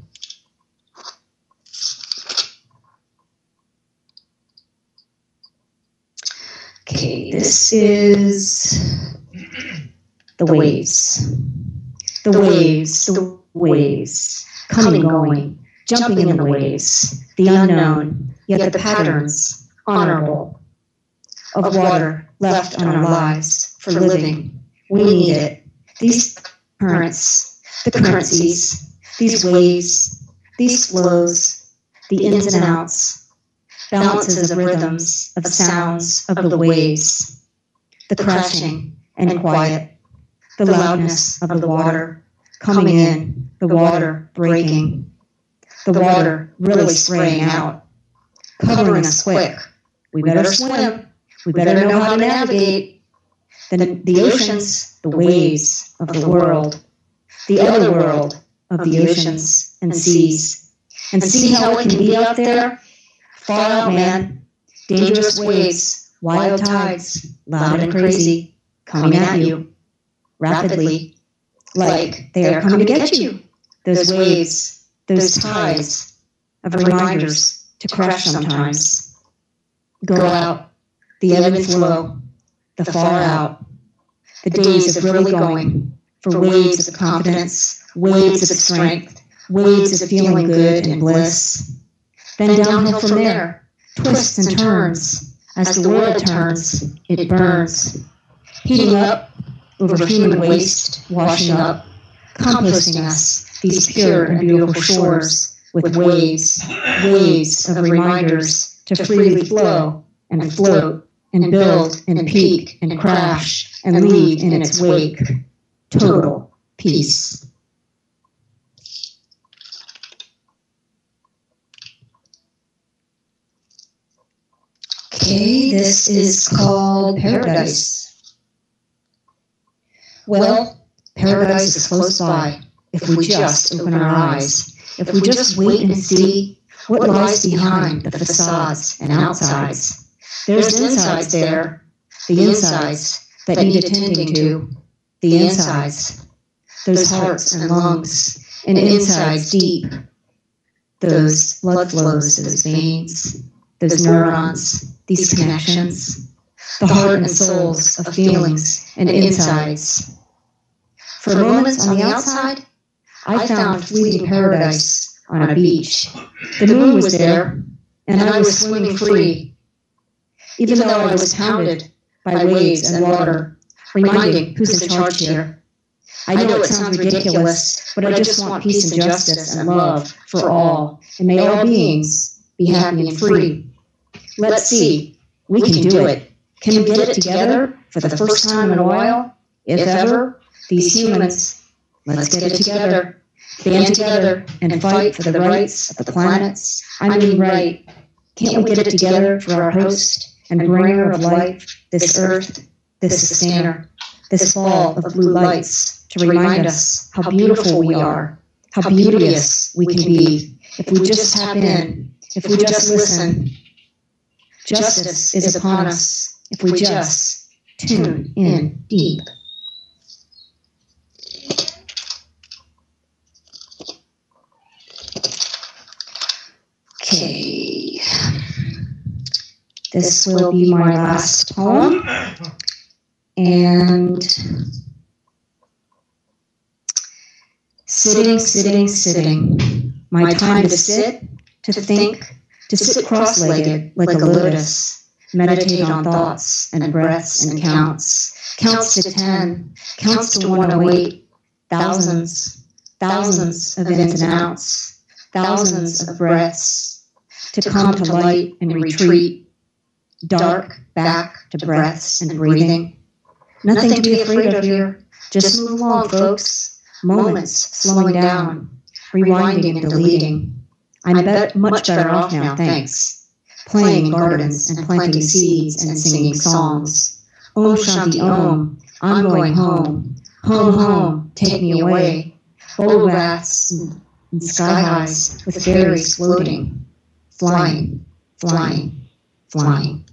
Okay, this is the waves. The waves, the waves, coming, going, jumping in the waves, the unknown, yet the patterns, honorable, of water left on our lives for living. We need it. These currents, the currencies, these waves, these flows, the ins and outs, balances of rhythms, of sounds of the waves, the crashing and quiet, the loudness of the water coming in, the water breaking, the water really spraying out, covering us quick. We better swim. We better know how to navigate. The, the oceans, the waves of the world, the other world of the oceans and seas, and see how it can be out there. Far out, man. Dangerous waves, wild tides, loud and crazy, coming at you rapidly, like they are coming to get you. Those waves, those tides of reminders to crash sometimes. Go out, the ebb and flow, the far out, the days of really going, for waves of confidence, waves of strength, waves of feeling good and bliss. Then downhill from there, twists and turns, As the world turns, it burns. Heating up over human waste, washing up, composting us, these pure and beautiful shores, with waves, waves of reminders to freely flow and float and build and peak and crash and leave in its wake total peace. Okay, this is called Paradise. Well, paradise is close by if we just open our eyes, if we just wait and see what lies behind the facades and outsides. There's insides there, the insides that need attending to, the insides, those hearts and lungs, and insides deep, those blood flows, those veins, those neurons, these connections, the heart and souls of feelings and insides. For moments on the outside, I found fleeting paradise on a beach. The moon was there, and I was swimming free, even though I was pounded by waves and water, reminding who's in charge here. I know it sounds ridiculous, but I just want peace and justice and love for all, and may all beings be happy and free. Let's see. We can do it. Can we get it together for the first time in a while? If ever, these humans, let's get it together. Band together and fight for the rights of the planets. I mean, right. Can't we get it together for our host and bringer of life, this earth, this sustainer, this ball of blue lights to remind us how beautiful we are, how beauteous we can be if we just tap in, if we just listen. Justice is upon us if we just tune in deep. Okay. This will be my last poem. And sitting, sitting, sitting. My time to sit, to think, to sit cross-legged like a lotus, meditate on thoughts and breaths and counts, counts to ten, counts to one oh eight, thousands, thousands of ins and outs, thousands of breaths, to come to light and retreat, dark back to breaths and breathing. Nothing to be afraid of here, just move along, folks, moments slowing down, rewinding and deleting. I'm be- much better off now, thanks. Playing in gardens and planting seeds and singing songs. Om Shanti Om, I'm going home. Home, home, take me away. Bubble baths and, and sky highs with fairies floating. Flying, flying, flying.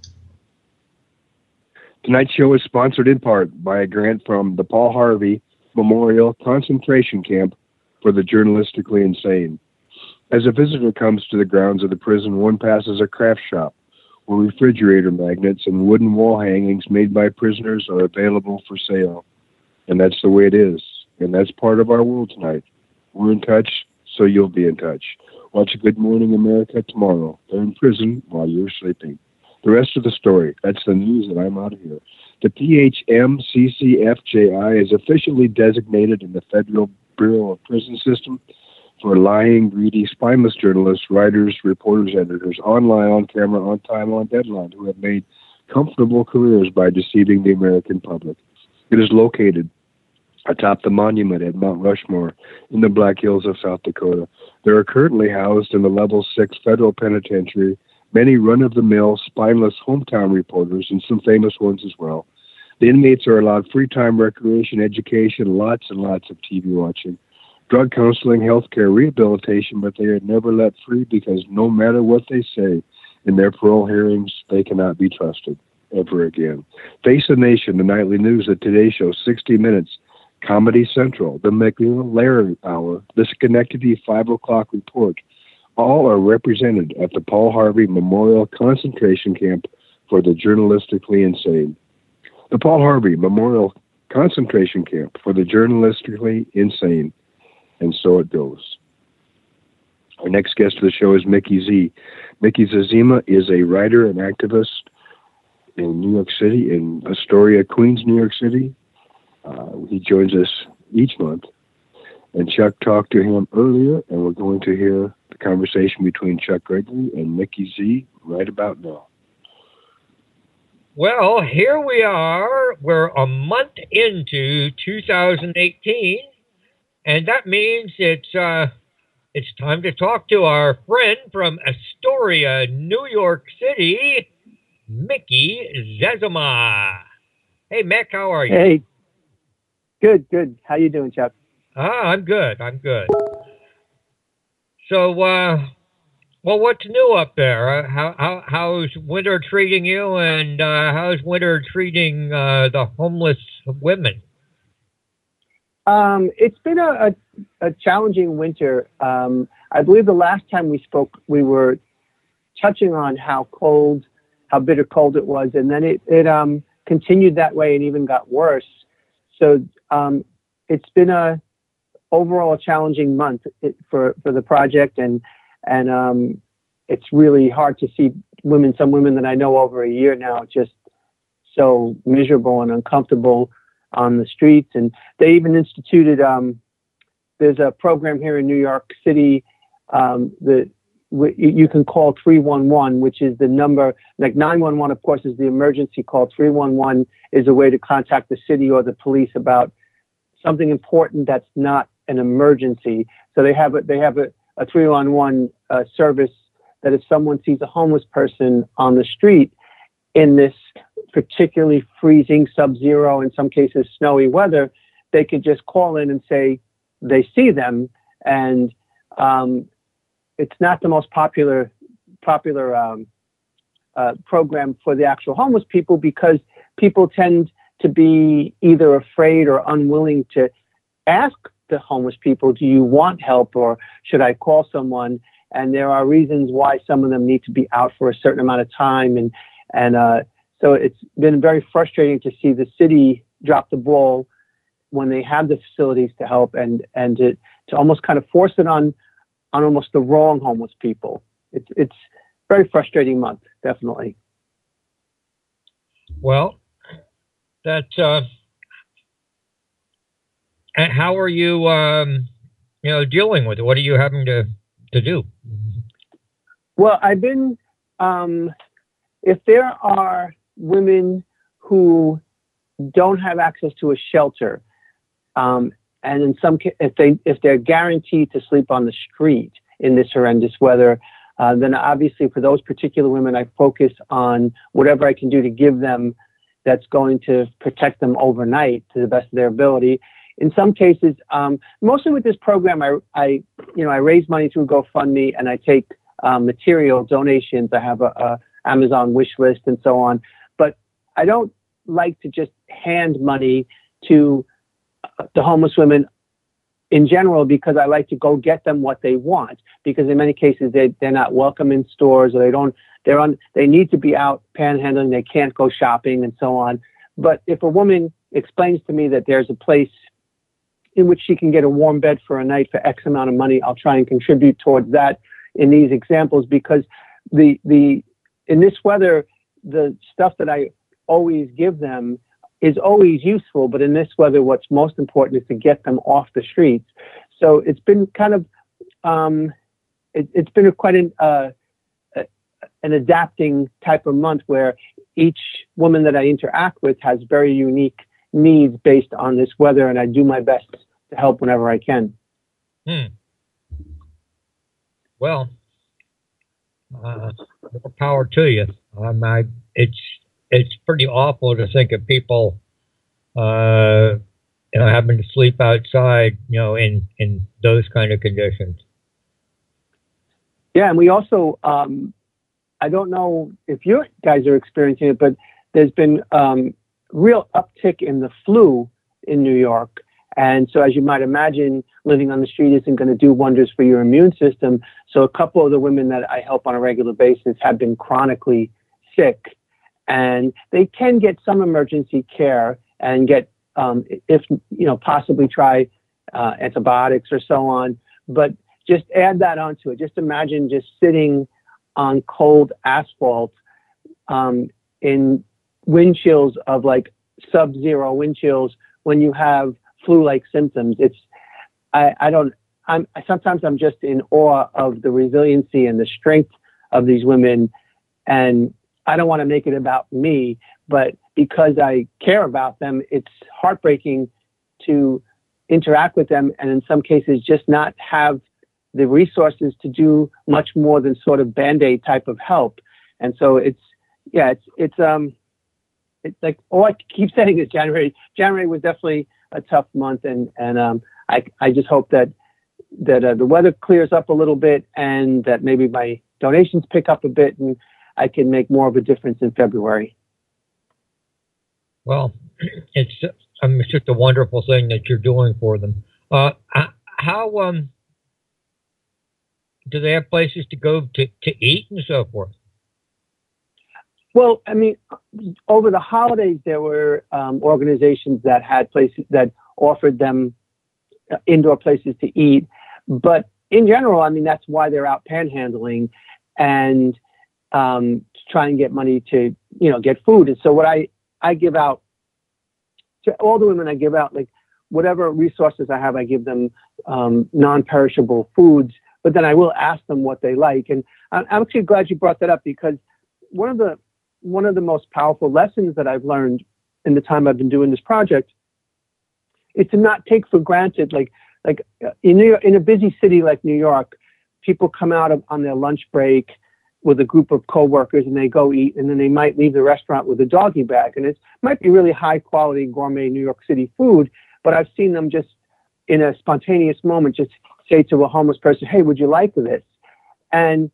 Tonight's show is sponsored in part by a grant from the Paul Harvey Memorial Concentration Camp for the Journalistically Insane. As a visitor comes to the grounds of the prison, one passes a craft shop where refrigerator magnets and wooden wall hangings made by prisoners are available for sale. And that's the way it is. And that's part of our world tonight. We're in touch, so you'll be in touch. Watch Good Morning America tomorrow. They're in prison while you're sleeping. The rest of the story, that's the news that I'm out of here. The P H M C C F J I is officially designated in the Federal Bureau of Prison System for lying, greedy, spineless journalists, writers, reporters, editors, online, on camera, on time, on deadline, who have made comfortable careers by deceiving the American public. It is located atop the monument at Mount Rushmore in the Black Hills of South Dakota. They are currently housed in the Level six Federal Penitentiary, many run-of-the-mill, spineless hometown reporters, and some famous ones as well. The inmates are allowed free time, recreation, education, lots and lots of T V watching, drug counseling, healthcare, rehabilitation, but they are never let free because no matter what they say in their parole hearings, they cannot be trusted ever again. Face the Nation, the nightly news, the Today Show, sixty minutes, Comedy Central, the McLaren Hour, the Schenectady five o'clock Report, all are represented at the Paul Harvey Memorial Concentration Camp for the Journalistically Insane. The Paul Harvey Memorial Concentration Camp for the Journalistically Insane. And so it goes. Our next guest of the show is Mickey Z. Mickey Zazima is a writer and activist in New York City, in Astoria, Queens, New York City. Uh, he joins us each month. And Chuck talked to him earlier, and we're going to hear the conversation between Chuck Gregory and Mickey Z right about now. Well, here we are. We're a month into two thousand eighteen, and that means it's uh, it's time to talk to our friend from Astoria, New York City, Mickey Zezima. Hey, Mick, how are you? Hey, good, good. How you doing, Chuck? Ah, I'm good. I'm good. So, uh, well, what's new up there? Uh, how how how's winter treating you, and uh, how's winter treating uh, the homeless women? Um, it's been a, a, a challenging winter. Um, I believe the last time we spoke, we were touching on how cold, how bitter cold it was, and then it it um, continued that way and even got worse. So um, it's been a overall challenging month for, for the project, and and um, it's really hard to see women, some women that I know over a year now, just so miserable and uncomfortable on the streets. And they even instituted, um, there's a program here in New York City um, that w- you can call three one one, which is the number, like nine one one, of course, is the emergency call. three one one is a way to contact the city or the police about something important that's not an emergency. So they have a, they have a, a three one one uh, service that if someone sees a homeless person on the street in this particularly freezing, sub-zero, in some cases snowy weather, they could just call in and say they see them. And um, it's not the most popular popular um, uh, program for the actual homeless people, because people tend to be either afraid or unwilling to ask the homeless people, do you want help, or should I call someone? And there are reasons why some of them need to be out for a certain amount of time. And, and uh, so it's been very frustrating to see the city drop the ball when they have the facilities to help, and, and to, to almost kind of force it on, on almost the wrong homeless people. It's, it's a very frustrating month, definitely. Well, that's, uh, and how are you, um, you know, dealing with it? What are you having to, to do? Well, I've been, um, if there are women who don't have access to a shelter, um, and in some ca- if they if they're guaranteed to sleep on the street in this horrendous weather, uh, then obviously for those particular women, I focus on whatever I can do to give them that's going to protect them overnight to the best of their ability. In some cases, um, mostly with this program, I, I, you know, I raise money through GoFundMe, and I take um, material donations. I have a, a Amazon wish list and so on. But I don't like to just hand money to uh, the homeless women in general, because I like to go get them what they want. Because in many cases, they they're not welcome in stores, or they don't. They're on. They need to be out panhandling. They can't go shopping and so on. But if a woman explains to me that there's a place in which she can get a warm bed for a night for X amount of money, I'll try and contribute towards that in these examples, because the, the, in this weather, the stuff that I always give them is always useful, but in this weather, what's most important is to get them off the streets. So it's been kind of, um, it, it's been a quite an, uh, an adapting type of month, where each woman that I interact with has very unique needs based on this weather, and I do my best to help whenever I can. Hmm. Well, uh, more power to you. Um, I, it's it's pretty awful to think of people, uh, you know, having to sleep outside, you know, in in those kind of conditions. Yeah, and we also, um, I don't know if you guys are experiencing it, but there's been um, real uptick in the flu in New York. And so, as you might imagine, living on the street isn't going to do wonders for your immune system. So a couple of the women that I help on a regular basis have been chronically sick, and they can get some emergency care and get, um, if, you know, possibly try uh, antibiotics or so on. But just add that onto it. Just imagine just sitting on cold asphalt um, in wind chills of like sub-zero wind chills when you have flu-like symptoms. It's, I, I don't, I'm, sometimes I'm just in awe of the resiliency and the strength of these women. And I don't want to make it about me, but because I care about them, it's heartbreaking to interact with them. And in some cases, just not have the resources to do much more than sort of Band-Aid type of help. And so it's, yeah, it's, it's, um, it's like, all I keep saying is January, January was definitely a tough month. And, and, um, I, I just hope that, that, uh, the weather clears up a little bit and that maybe my donations pick up a bit and I can make more of a difference in February. Well, it's, I mean, it's just a wonderful thing that you're doing for them. Uh, how, um, do they have places to go to, to eat and so forth? Well, I mean, over the holidays, there were um, organizations that had places that offered them indoor places to eat. But in general, I mean, that's why they're out panhandling and um, to try and get money to, you know, get food. And so what I, I give out to all the women, I give out like whatever resources I have, I give them um, non-perishable foods, but then I will ask them what they like. And I'm actually glad you brought that up because one of the, one of the most powerful lessons that I've learned in the time I've been doing this project is to not take for granted, like, like in New York, in a busy city like New York, people come out of, on their lunch break with a group of coworkers and they go eat and then they might leave the restaurant with a doggy bag. And it might be really high quality gourmet New York City food, but I've seen them just in a spontaneous moment, just say to a homeless person, hey, would you like this? And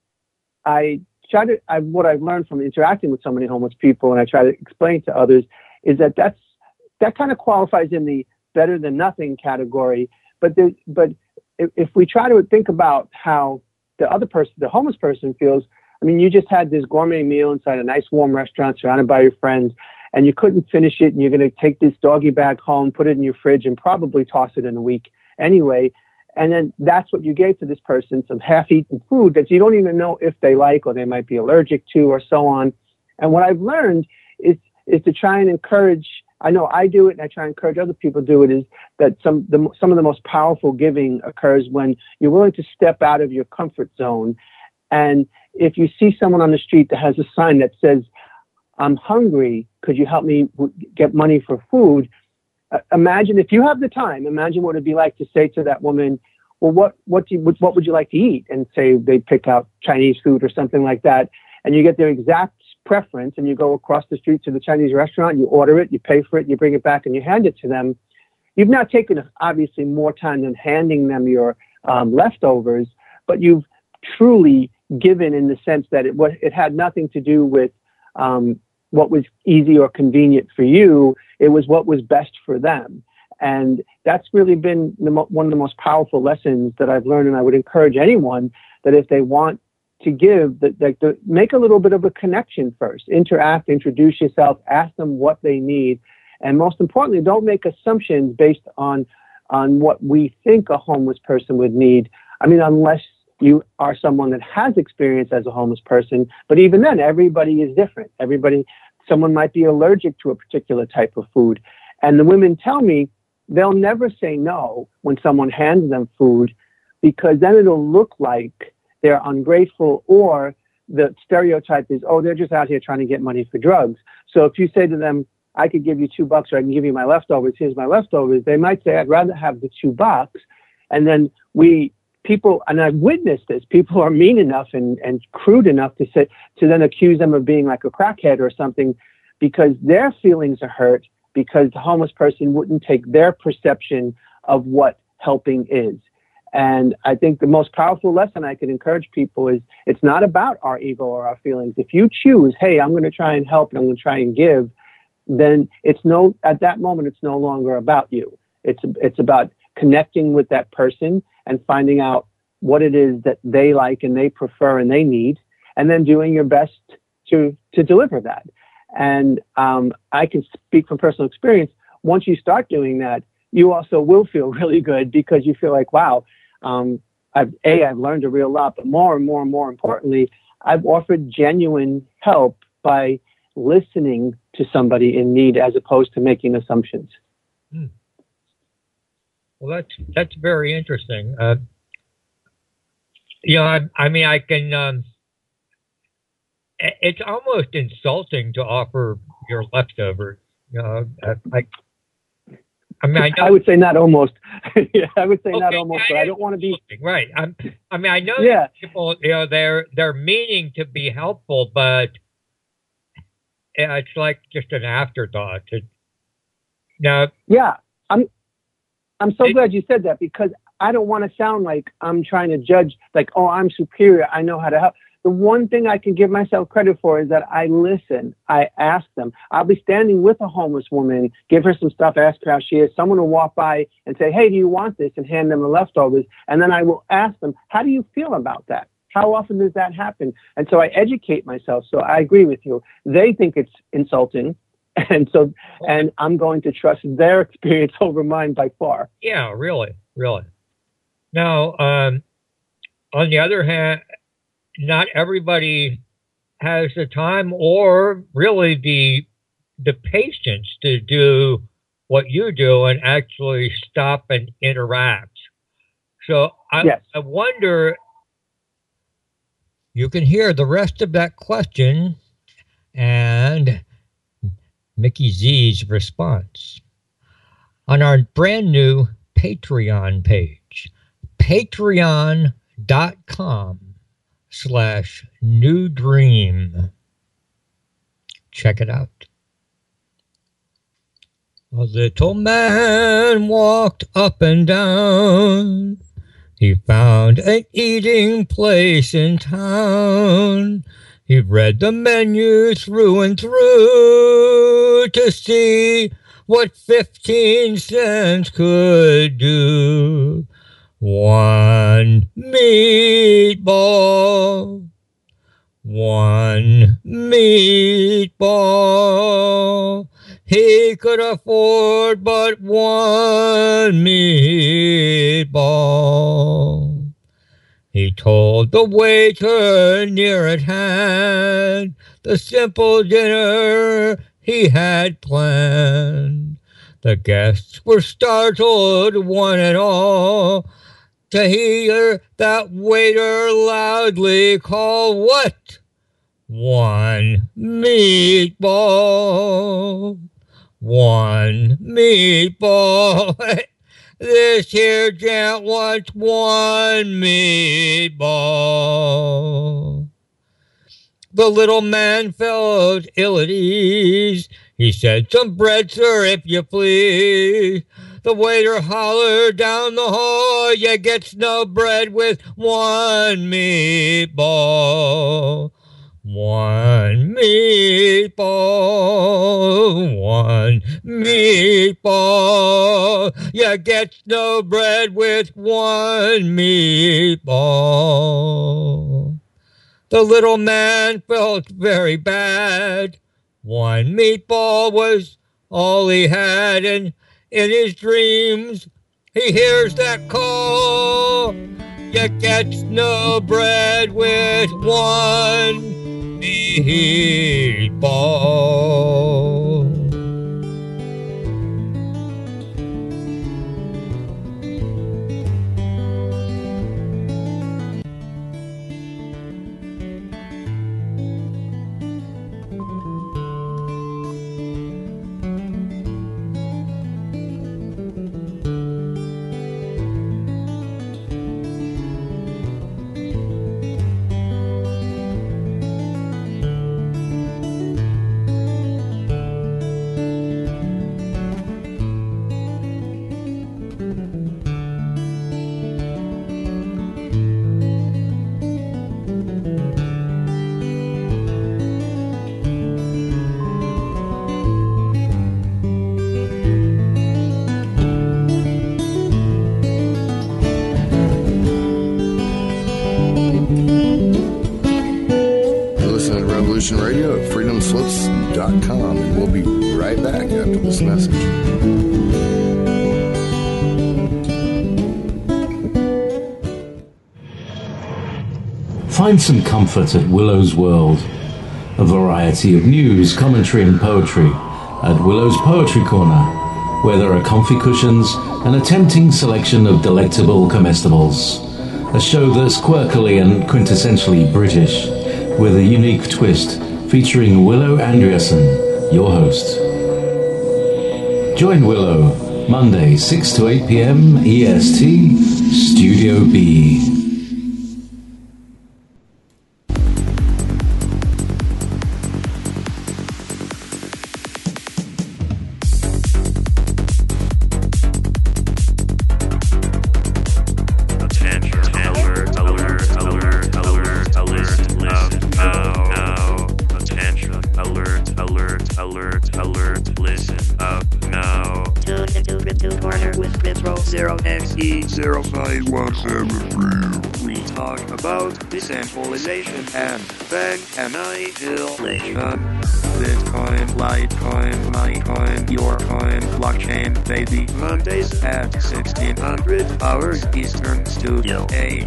I try to, I, what I've learned from interacting with so many homeless people, and I try to explain to others, is that that's, that kind of qualifies in the better than nothing category. But there, but if, if we try to think about how the other person, the homeless person feels, I mean, you just had this gourmet meal inside a nice warm restaurant surrounded by your friends, and you couldn't finish it, and you're going to take this doggy bag home, put it in your fridge, and probably toss it in a week anyway. And then that's what you gave to this person, some half-eaten food that you don't even know if they like or they might be allergic to or so on. And what I've learned is, is to try and encourage, I know I do it and I try and encourage other people to do it, is that some, the, some of the most powerful giving occurs when you're willing to step out of your comfort zone. And if you see someone on the street that has a sign that says, I'm hungry, could you help me w- get money for food? Uh, imagine if you have the time, imagine what it'd be like to say to that woman, well, what, what do you, what would you like to eat? And say they pick out Chinese food or something like that. And you get their exact preference and you go across the street to the Chinese restaurant, you order it, you pay for it, you bring it back and you hand it to them. You've now taken obviously more time than handing them your um, leftovers, but you've truly given in the sense that it was, it had nothing to do with um, what was easy or convenient for you. It was what was best for them. And that's really been the mo- one of the most powerful lessons that I've learned. And I would encourage anyone that if they want to give, that, that, that make a little bit of a connection first, interact, introduce yourself, ask them what they need. And most importantly, don't make assumptions based on, on what we think a homeless person would need. I mean, unless you are someone that has experience as a homeless person, but even then, everybody is different. Everybody, someone might be allergic to a particular type of food. And the women tell me they'll never say no when someone hands them food, because then it'll look like they're ungrateful, or the stereotype is, oh, they're just out here trying to get money for drugs. So if you say to them, I could give you two bucks or I can give you my leftovers, here's my leftovers, they might say, I'd rather have the two bucks. And then we, people, and I've witnessed this, people are mean enough and, and crude enough to say, to then accuse them of being like a crackhead or something, because their feelings are hurt because the homeless person wouldn't take their perception of what helping is. And I think the most powerful lesson I can encourage people is it's not about our ego or our feelings. If you choose, hey, I'm going to try and help and I'm going to try and give, then it's no, at that moment, it's no longer about you. It's, it's about connecting with that person and finding out what it is that they like and they prefer and they need, and then doing your best to, to deliver that. And um, I can speak from personal experience. Once you start doing that, you also will feel really good because you feel like, wow, um, I've, A, I've learned a real lot, but more and more and more importantly, I've offered genuine help by listening to somebody in need as opposed to making assumptions. Hmm. Well, that's that's very interesting. Uh, you know, I, I mean, I can. Um, it's almost insulting to offer your leftovers. You know, I, I, I mean, I, know, I would say not almost. yeah, I would say okay, not almost, but I don't want to be right. I'm, I mean, I know yeah. that people, you know, they're they're meaning to be helpful, but it's like just an afterthought. It, now, yeah, I'm. I'm so it, glad you said that, because I don't want to sound like I'm trying to judge, like, oh, I'm superior, I know how to help. The one thing I can give myself credit for is that I listen. I ask them. I'll be standing with a homeless woman, give her some stuff, ask her how she is. Someone will walk by and say, hey, do you want this? And hand them the leftovers. And then I will ask them, how do you feel about that? How often does that happen? And so I educate myself. So I agree with you. They think it's insulting. And so, and I'm going to trust their experience over mine by far. Yeah, really, really. Now, um, on the other hand, not everybody has the time or really the the patience to do what you do and actually stop and interact. So I, yes. I wonder, you can hear the rest of that question and Mickey Z's response on our brand new Patreon page, patreon dot com slash new dream. Check it out. A little man walked up and down. He found an eating place in town. He read the menu through and through to see what fifteen cents could do. One meatball, one meatball. He could afford but one meatball. He told the waiter near at hand the simple dinner he had planned. The guests were startled, one and all, to hear that waiter loudly call, what? One meatball. One meatball. This here gent wants one meatball. The little man felt ill at ease. He said, some bread, sir, if you please. The waiter hollered down the hall, you get no bread with one meatball. One meatball, one meatball. You get no bread with one meatball. The little man felt very bad. One meatball was all he had, and in his dreams he hears that call. You get no bread with one meatball. Radio at freedom slips dot com, and we'll be right back after this message. Find some comfort at Willow's World, a variety of news, commentary and poetry at Willow's Poetry Corner, where there are comfy cushions and a tempting selection of delectable comestibles. A show that's quirkily and quintessentially British, with a unique twist, featuring Willow Andreasen, your host. Join Willow, Monday, six to eight p.m. E S T, Studio B. Decentralization and bank annihilation. Bitcoin, Litecoin, MyCoin, Your Coin, blockchain, baby. Mondays at sixteen hundred hours Eastern, Studio A.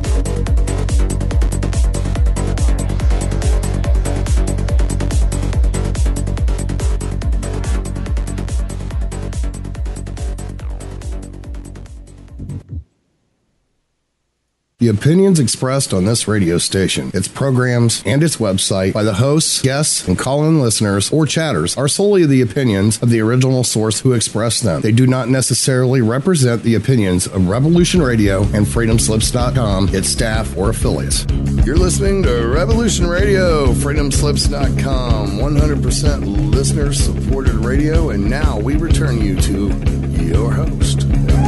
The opinions expressed on this radio station, its programs, and its website by the hosts, guests, and call-in listeners or chatters are solely the opinions of the original source who expressed them. They do not necessarily represent the opinions of Revolution Radio and Freedom Slips dot com, its staff, or affiliates. You're listening to Revolution Radio, Freedom Slips dot com, one hundred percent listener-supported radio, and now we return you to your host.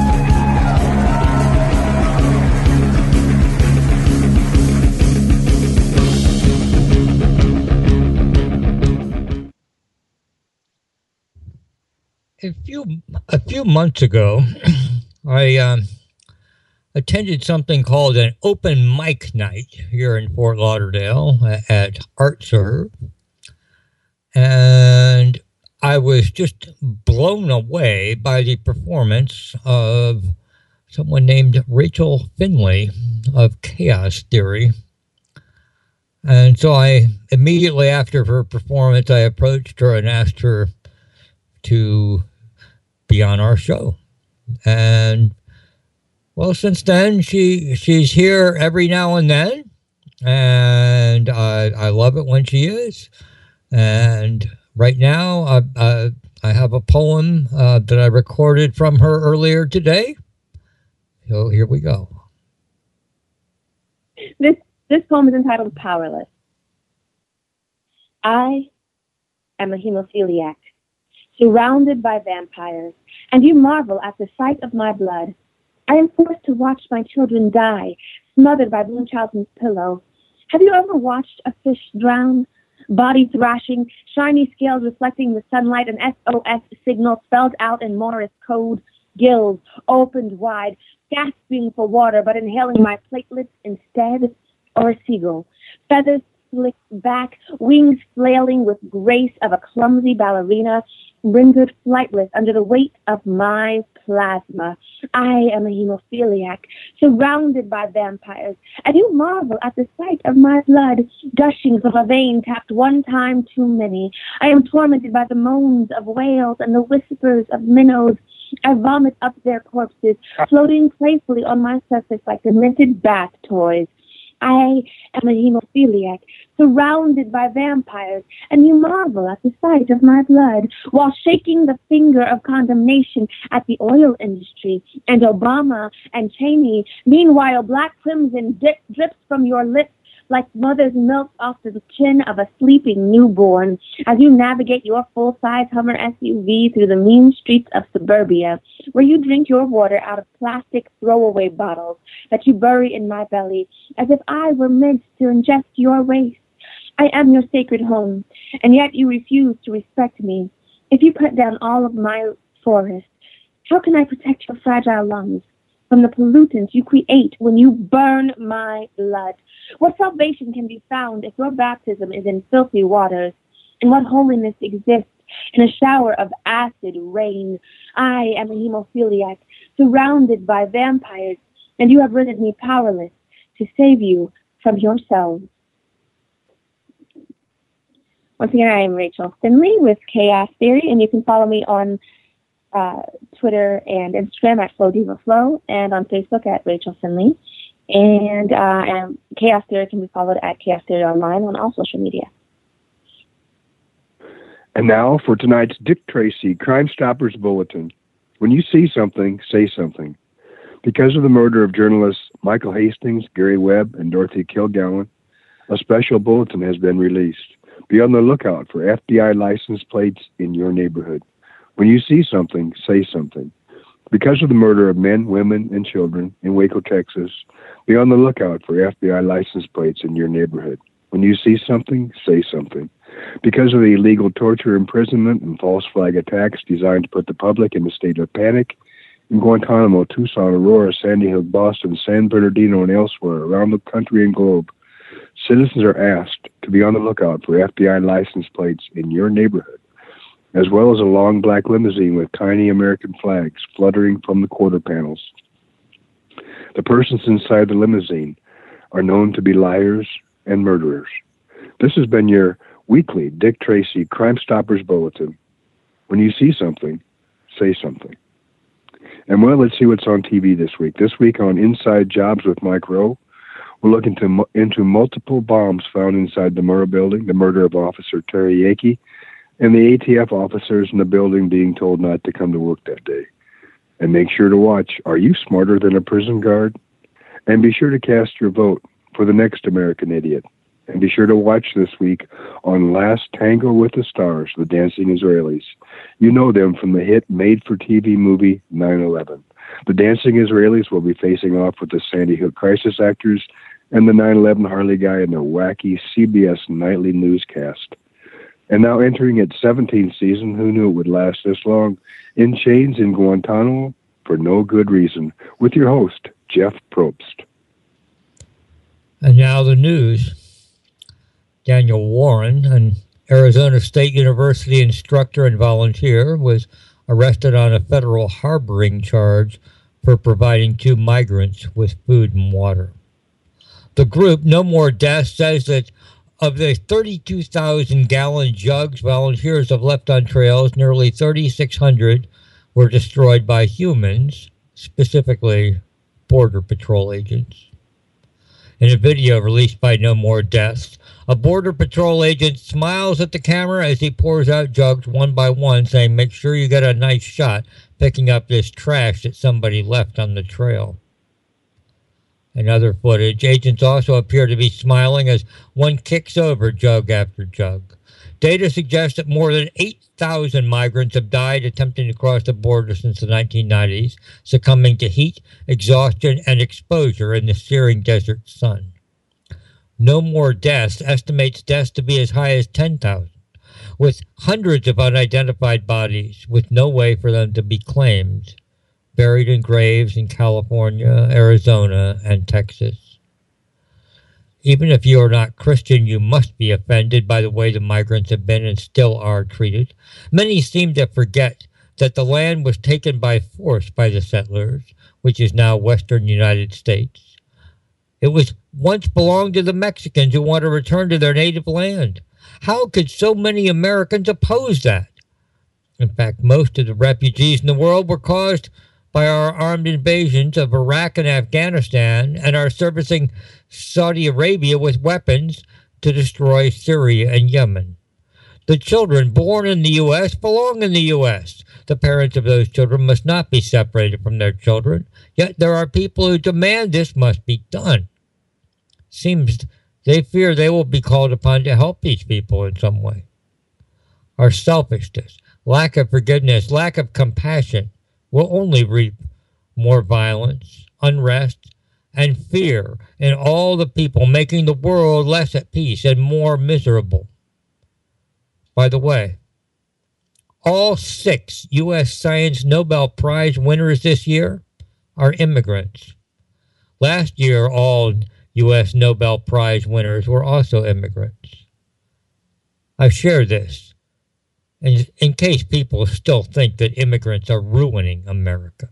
A few a few months ago, I um, attended something called an open mic night here in Fort Lauderdale at ArtServe, and I was just blown away by the performance of someone named Rachel Finley of Chaos Theory. And so I immediately after her performance, I approached her and asked her to be on our show. And well, since then she she's here every now and then, and I I love it when she is. And right now I I, I have a poem uh, that I recorded from her earlier today. So here we go. This this poem is entitled Powerless. I am a hemophiliac, surrounded by vampires, and you marvel at the sight of my blood. I am forced to watch my children die, smothered by Munchausen's pillow. Have you ever watched a fish drown? Body thrashing, shiny scales reflecting the sunlight, an S O S signal spelled out in Morse code, gills opened wide, gasping for water, but inhaling my platelets instead, or a seagull, feathers slicked back, wings flailing with grace of a clumsy ballerina, rendered flightless under the weight of my plasma. I am a hemophiliac, surrounded by vampires, and you marvel at the sight of my blood, gushing from a vein tapped one time too many. I am tormented by the moans of whales and the whispers of minnows. I vomit up their corpses, floating playfully on my surface like demented bath toys. I am a hemophiliac, surrounded by vampires, and you marvel at the sight of my blood, while shaking the finger of condemnation at the oil industry and Obama and Cheney. Meanwhile, black crimson dip, drips from your lips like mother's milk off the chin of a sleeping newborn as you navigate your full-size Hummer S U V through the mean streets of suburbia, where you drink your water out of plastic throwaway bottles that you bury in my belly as if I were meant to ingest your waste. I am your sacred home, and yet you refuse to respect me. If you cut down all of my forest, how can I protect your fragile lungs from the pollutants you create when you burn my blood? What salvation can be found if your baptism is in filthy waters? And what holiness exists in a shower of acid rain? I am a hemophiliac, surrounded by vampires, and you have rendered me powerless to save you from yourselves. Once again, I am Rachel Finley with Chaos Theory, and you can follow me on uh, Twitter and Instagram at Flow Diva Flow, and on Facebook at Rachel Finley. And, uh, and Chaos Theory can be followed at Chaos Theory Online on all social media. And now for tonight's Dick Tracy Crime Stoppers Bulletin. When you see something, say something. Because of the murder of journalists Michael Hastings, Gary Webb, and Dorothy Kilgallen, a special bulletin has been released. Be on the lookout for F B I license plates in your neighborhood. When you see something, say something. Because of the murder of men, women, and children in Waco, Texas, be on the lookout for F B I license plates in your neighborhood. When you see something, say something. Because of the illegal torture, imprisonment, and false flag attacks designed to put the public in a state of panic in Guantanamo, Tucson, Aurora, Sandy Hook, Boston, San Bernardino, and elsewhere around the country and globe, citizens are asked to be on the lookout for F B I license plates in your neighborhood, as well as a long black limousine with tiny American flags fluttering from the quarter panels. The persons inside the limousine are known to be liars and murderers. This has been your weekly Dick Tracy Crime Stoppers Bulletin. When you see something, say something. And well, let's see what's on T V this week. This week on Inside Jobs with Mike Rowe, we'll look into, into multiple bombs found inside the Murrah building, the murder of Officer Terry Yakey, and the A T F officers in the building being told not to come to work that day. And make sure to watch, Are You Smarter Than a Prison Guard? And be sure to cast your vote for the next American Idiot. And be sure to watch this week on Last Tango with the Stars, the Dancing Israelis. You know them from the hit made-for-T V movie nine eleven. The Dancing Israelis will be facing off with the Sandy Hook Crisis actors and the nine eleven Harley guy in the wacky C B S nightly newscast. And now entering its seventeenth season, who knew it would last this long? In Chains in Guantanamo for no good reason, with your host, Jeff Probst. And now the news. Daniel Warren, an Arizona State University instructor and volunteer, was arrested on a federal harboring charge for providing two migrants with food and water. The group, No More Deaths, says that of the thirty-two thousand gallon jugs volunteers have left on trails, nearly thirty-six hundred were destroyed by humans, specifically Border Patrol agents. In a video released by No More Deaths, a Border Patrol agent smiles at the camera as he pours out jugs one by one, saying, "Make sure you get a nice shot picking up this trash that somebody left on the trail." In other footage, agents also appear to be smiling as one kicks over jug after jug. Data suggests that more than eight thousand migrants have died attempting to cross the border since the nineteen nineties, succumbing to heat, exhaustion, and exposure in the searing desert sun. No More Deaths estimates deaths to be as high as ten thousand, with hundreds of unidentified bodies with no way for them to be claimed, buried in graves in California, Arizona, and Texas. Even if you are not Christian, you must be offended by the way the migrants have been and still are treated. Many seem to forget that the land was taken by force by the settlers, which is now Western United States. It was once belonged to the Mexicans who want to return to their native land. How could so many Americans oppose that? In fact, most of the refugees in the world were caused by our armed invasions of Iraq and Afghanistan and are servicing Saudi Arabia with weapons to destroy Syria and Yemen. The children born in the U S belong in the U S. The parents of those children must not be separated from their children, yet there are people who demand this must be done. Seems they fear they will be called upon to help these people in some way. Our selfishness, lack of forgiveness, lack of compassion will only reap more violence, unrest, and fear in all the people, making the world less at peace and more miserable. By the way, all six U S Science Nobel Prize winners this year are immigrants. Last year, all U S Nobel Prize winners were also immigrants. I share this in, in case people still think that immigrants are ruining America.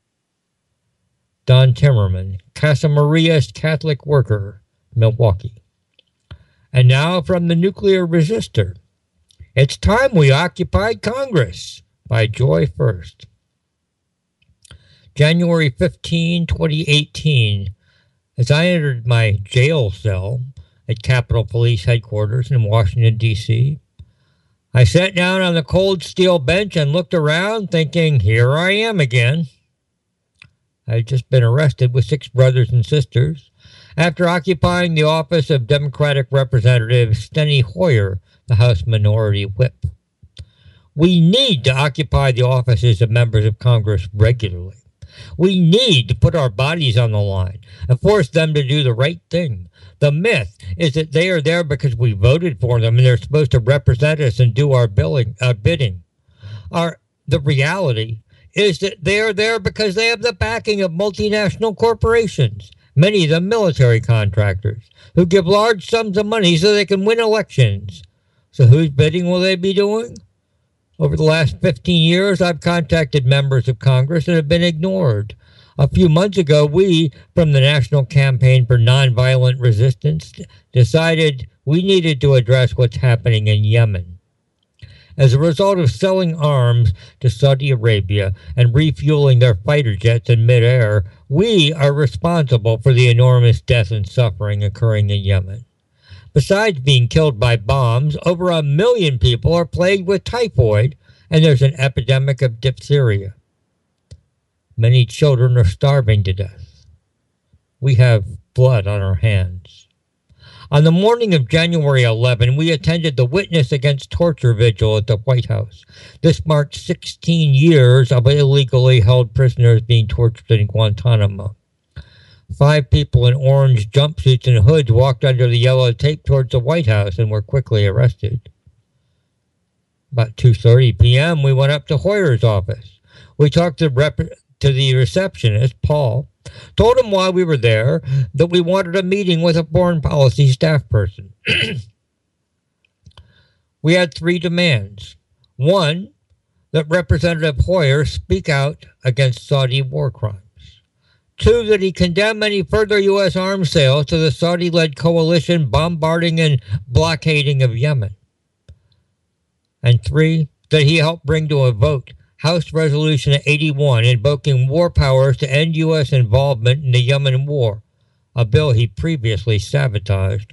Don Timmerman, Casa Maria Catholic Worker, Milwaukee. And now from the Nuclear Resistor, It's Time We Occupied Congress by Joy First. January fifteenth, twenty eighteen, as I entered my jail cell at Capitol Police Headquarters in Washington, D C, I sat down on the cold steel bench and looked around thinking, here I am again. I had just been arrested with six brothers and sisters after occupying the office of Democratic Representative Steny Hoyer, the House Minority Whip. We need to occupy the offices of members of Congress regularly. We need to put our bodies on the line and force them to do the right thing. The myth is that they are there because we voted for them and they're supposed to represent us and do our billing, uh, bidding. Our, the reality is that they are there because they have the backing of multinational corporations, many of them military contractors, who give large sums of money so they can win elections. So whose bidding will they be doing? Over the last fifteen years, I've contacted members of Congress and have been ignored. A few months ago, we, from the National Campaign for Nonviolent Resistance, decided we needed to address what's happening in Yemen. As a result of selling arms to Saudi Arabia and refueling their fighter jets in midair, we are responsible for the enormous death and suffering occurring in Yemen. Besides being killed by bombs, over a million people are plagued with typhoid, and there's an epidemic of diphtheria. Many children are starving to death. We have blood on our hands. On the morning of January eleventh, we attended the Witness Against Torture vigil at the White House. This marked sixteen years of illegally held prisoners being tortured in Guantanamo. Five people in orange jumpsuits and hoods walked under the yellow tape towards the White House and were quickly arrested. About two thirty p.m., we went up to Hoyer's office. We talked to, rep- to the receptionist, Paul, told him while we were there that we wanted a meeting with a foreign policy staff person. We had three demands. One, that Representative Hoyer speak out against Saudi war crimes. Two, that he condemn any further U S arms sales to the Saudi-led coalition bombarding and blockading of Yemen. And three, that he help bring to a vote House Resolution eighty-one invoking war powers to end U S involvement in the Yemen war, a bill he previously sabotaged.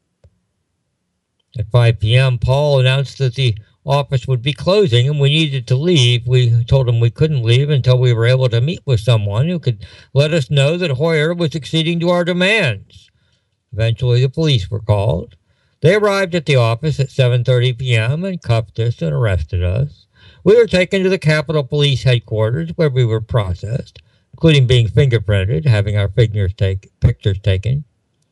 At five p.m., Paul announced that the office would be closing and we needed to leave. We told him we couldn't leave until we were able to meet with someone who could let us know that Hoyer was acceding to our demands. Eventually, the police were called. They arrived at the office at seven thirty p.m. and cuffed us and arrested us. We were taken to the Capitol Police Headquarters where we were processed, including being fingerprinted, having our figures take, pictures taken.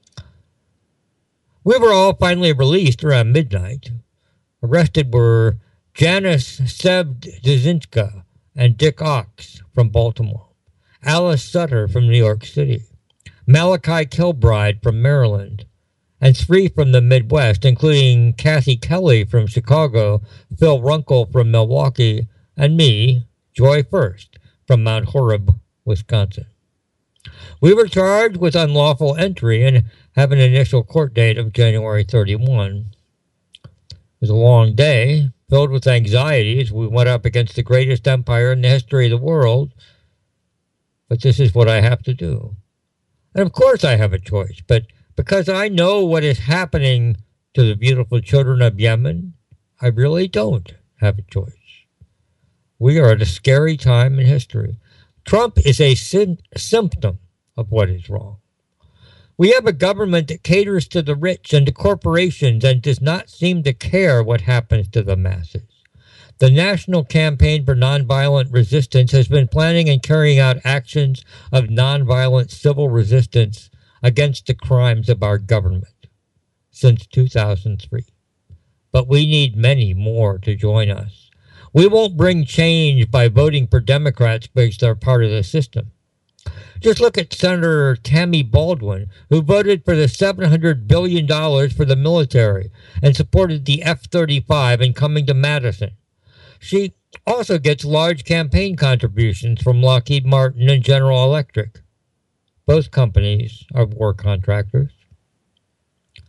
We were all finally released around midnight. Arrested were Janice Sebdzinska and Dick Ox from Baltimore, Alice Sutter from New York City, Malachi Kilbride from Maryland, and three from the Midwest, including Kathy Kelly from Chicago, Phil Runkle from Milwaukee, and me, Joy First, from Mount Horeb, Wisconsin. We were charged with unlawful entry and have an initial court date of January thirty-first. It was a long day, filled with anxiety as we went up against the greatest empire in the history of the world. But this is what I have to do. And of course I have a choice, but because I know what is happening to the beautiful children of Yemen, I really don't have a choice. We are at a scary time in history. Trump is a sim- symptom of what is wrong. We have a government that caters to the rich and to corporations and does not seem to care what happens to the masses. The National Campaign for Nonviolent Resistance has been planning and carrying out actions of nonviolent civil resistance against the crimes of our government since two thousand three. But we need many more to join us. We won't bring change by voting for Democrats because they're part of the system. Just look at Senator Tammy Baldwin, who voted for the seven hundred billion dollars for the military and supported the F thirty-five in coming to Madison. She also gets large campaign contributions from Lockheed Martin and General Electric. Both companies are war contractors.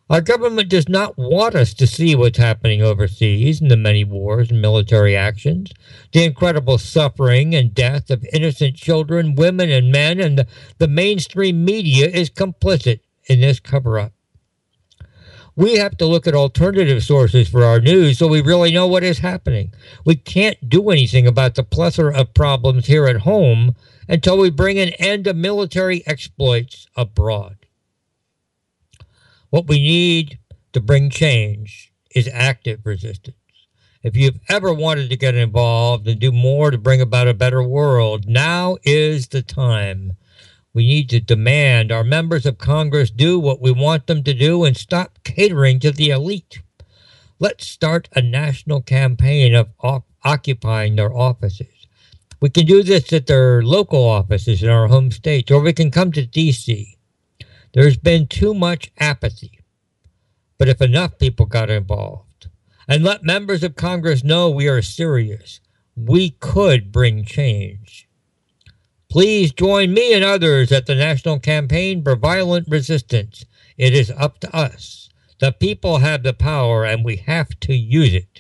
Our government does not want us to see what's happening overseas in the many wars and military actions, the incredible suffering and death of innocent children, women, and men, and the, the mainstream media is complicit in this cover-up. We have to look at alternative sources for our news so we really know what is happening. We can't do anything about the plethora of problems here at home until we bring an end to military exploits abroad. What we need to bring change is active resistance. If you've ever wanted to get involved and do more to bring about a better world, now is the time. We need to demand our members of Congress do what we want them to do and stop catering to the elite. Let's start a national campaign of op- occupying their offices. We can do this at their local offices in our home states, or we can come to D C There's been too much apathy. But if enough people got involved and let members of Congress know we are serious, we could bring change. Please join me and others at the National Campaign for Violent Resistance. It is up to us. The people have the power, and we have to use it.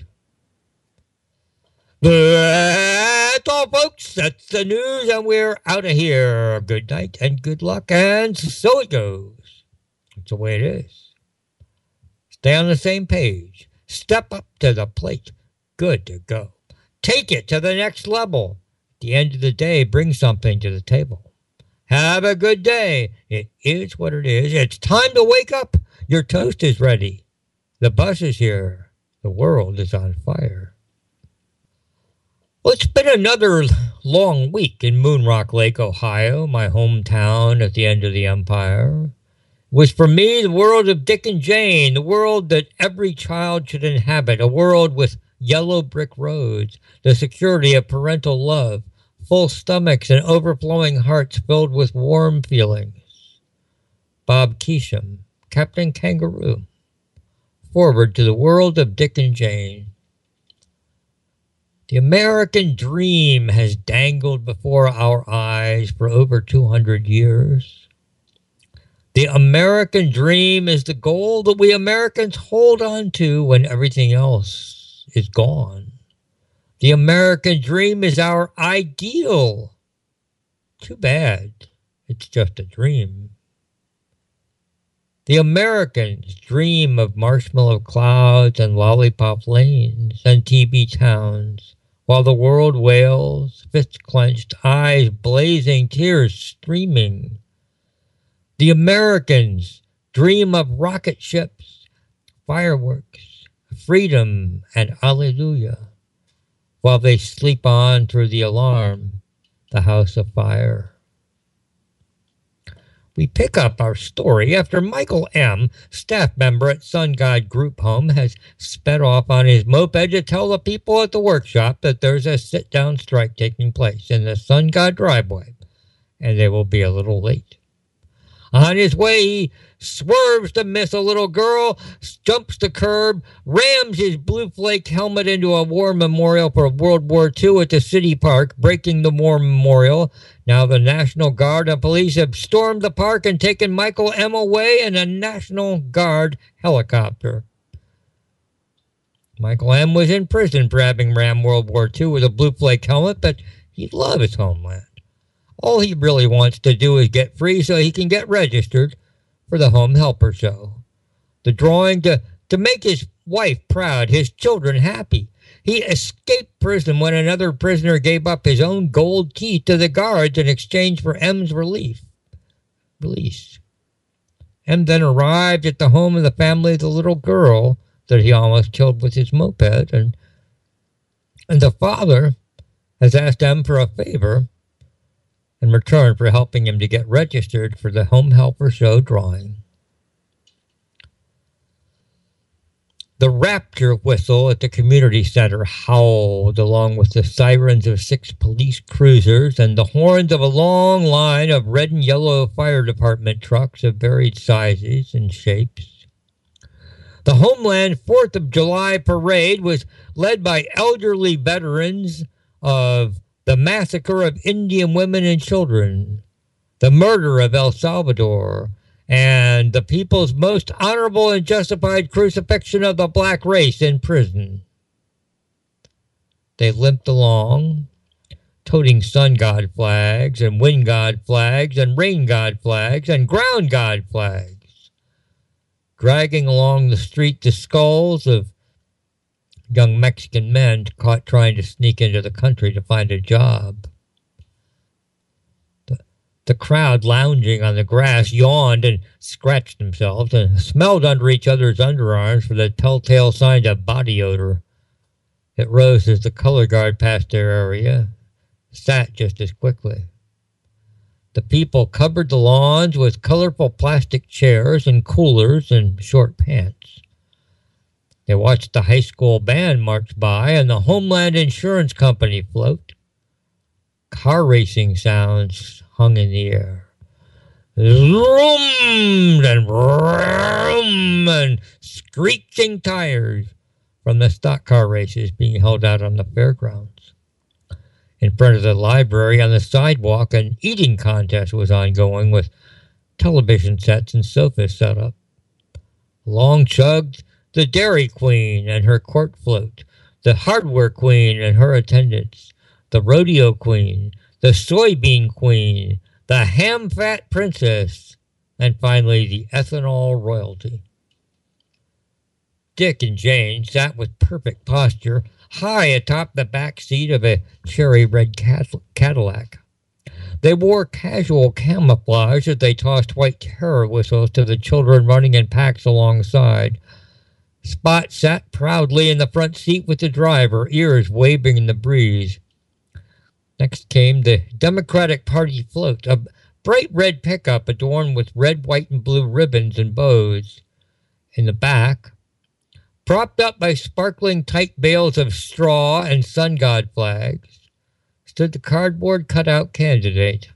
That's all, folks. That's the news, and we're out of here. Good night and good luck, and so it goes. That's the way it is. Stay on the same page. Step up to the plate. Good to go. Take it to the next level. At the end of the day, bring something to the table. Have a good day. It is what it is. It's time to wake up. Your toast is ready. The bus is here. The world is on fire. Well, it's been another long week in Moon Rock Lake, Ohio, my hometown at the end of the empire. It was for me the world of Dick and Jane, the world that every child should inhabit, a world with yellow brick roads, the security of parental love, full stomachs and overflowing hearts filled with warm feelings. Bob Keesham, Captain Kangaroo. Forward to the world of Dick and Jane. The American dream has dangled before our eyes for over two hundred years. The American dream is the goal that we Americans hold on to when everything else is gone. The American dream is our ideal. Too bad it's just a dream. The Americans dream of marshmallow clouds and lollipop lanes and T V towns, while the world wails, fists clenched, eyes blazing, tears streaming. The Americans dream of rocket ships, fireworks, freedom, and hallelujah, while they sleep on through the alarm, the house of fire. We pick up our story after Michael M., staff member at Sun God Group Home, has sped off on his moped to tell the people at the workshop that there's a sit-down strike taking place in the Sun God driveway, and they will be a little late. On his way, he swerves to miss a little girl, jumps the curb, rams his blue flake helmet into a war memorial for World War Two at the city park, breaking the war memorial. Now the National Guard and police have stormed the park and taken Michael M. away in a National Guard helicopter. Michael M. was in prison for having rammed World War Two with a blue flake helmet, but he loves his homeland. All he really wants to do is get free so he can get registered for the Home Helper Show. The drawing to, to make his wife proud, his children happy. He escaped prison when another prisoner gave up his own gold key to the guards in exchange for M's relief. Release. M then arrived at the home of the family of the little girl that he almost killed with his moped, and, and the father has asked M for a favor in return for helping him to get registered for the Home Helper Show drawing. The rapture whistle at the community center howled along with the sirens of six police cruisers and the horns of a long line of red and yellow fire department trucks of varied sizes and shapes. The Homeland fourth of July parade was led by elderly veterans of the massacre of Indian women and children, the murder of El Salvador, and the people's most honorable and justified crucifixion of the black race in prison. They limped along, toting sun god flags and wind god flags and rain god flags and ground god flags, dragging along the street the skulls of young Mexican men caught trying to sneak into the country to find a job. The, the crowd lounging on the grass yawned and scratched themselves and smelled under each other's underarms for the telltale signs of body odor. It rose as the color guard passed their area, sat just as quickly. The people covered the lawns with colorful plastic chairs and coolers and short pants. They watched the high school band march by and the Homeland Insurance Company float. Car racing sounds hung in the air. Vroom and vroom and screeching tires from the stock car races being held out on the fairgrounds. In front of the library on the sidewalk, an eating contest was ongoing with television sets and sofas set up. Along chugged the Dairy Queen and her court float, the Hardware Queen and her attendants, the Rodeo Queen, the Soybean Queen, the Ham Fat Princess, and finally the Ethanol Royalty. Dick and Jane sat with perfect posture high atop the back seat of a cherry red Cadillac. They wore casual camouflage as they tossed white terror whistles to the children running in packs alongside. Spot sat proudly in the front seat with the driver, ears waving in the breeze. Next came the Democratic Party float, a bright red pickup adorned with red, white, and blue ribbons and bows. In the back, propped up by sparkling tight bales of straw and sun god flags, stood the cardboard cutout candidate.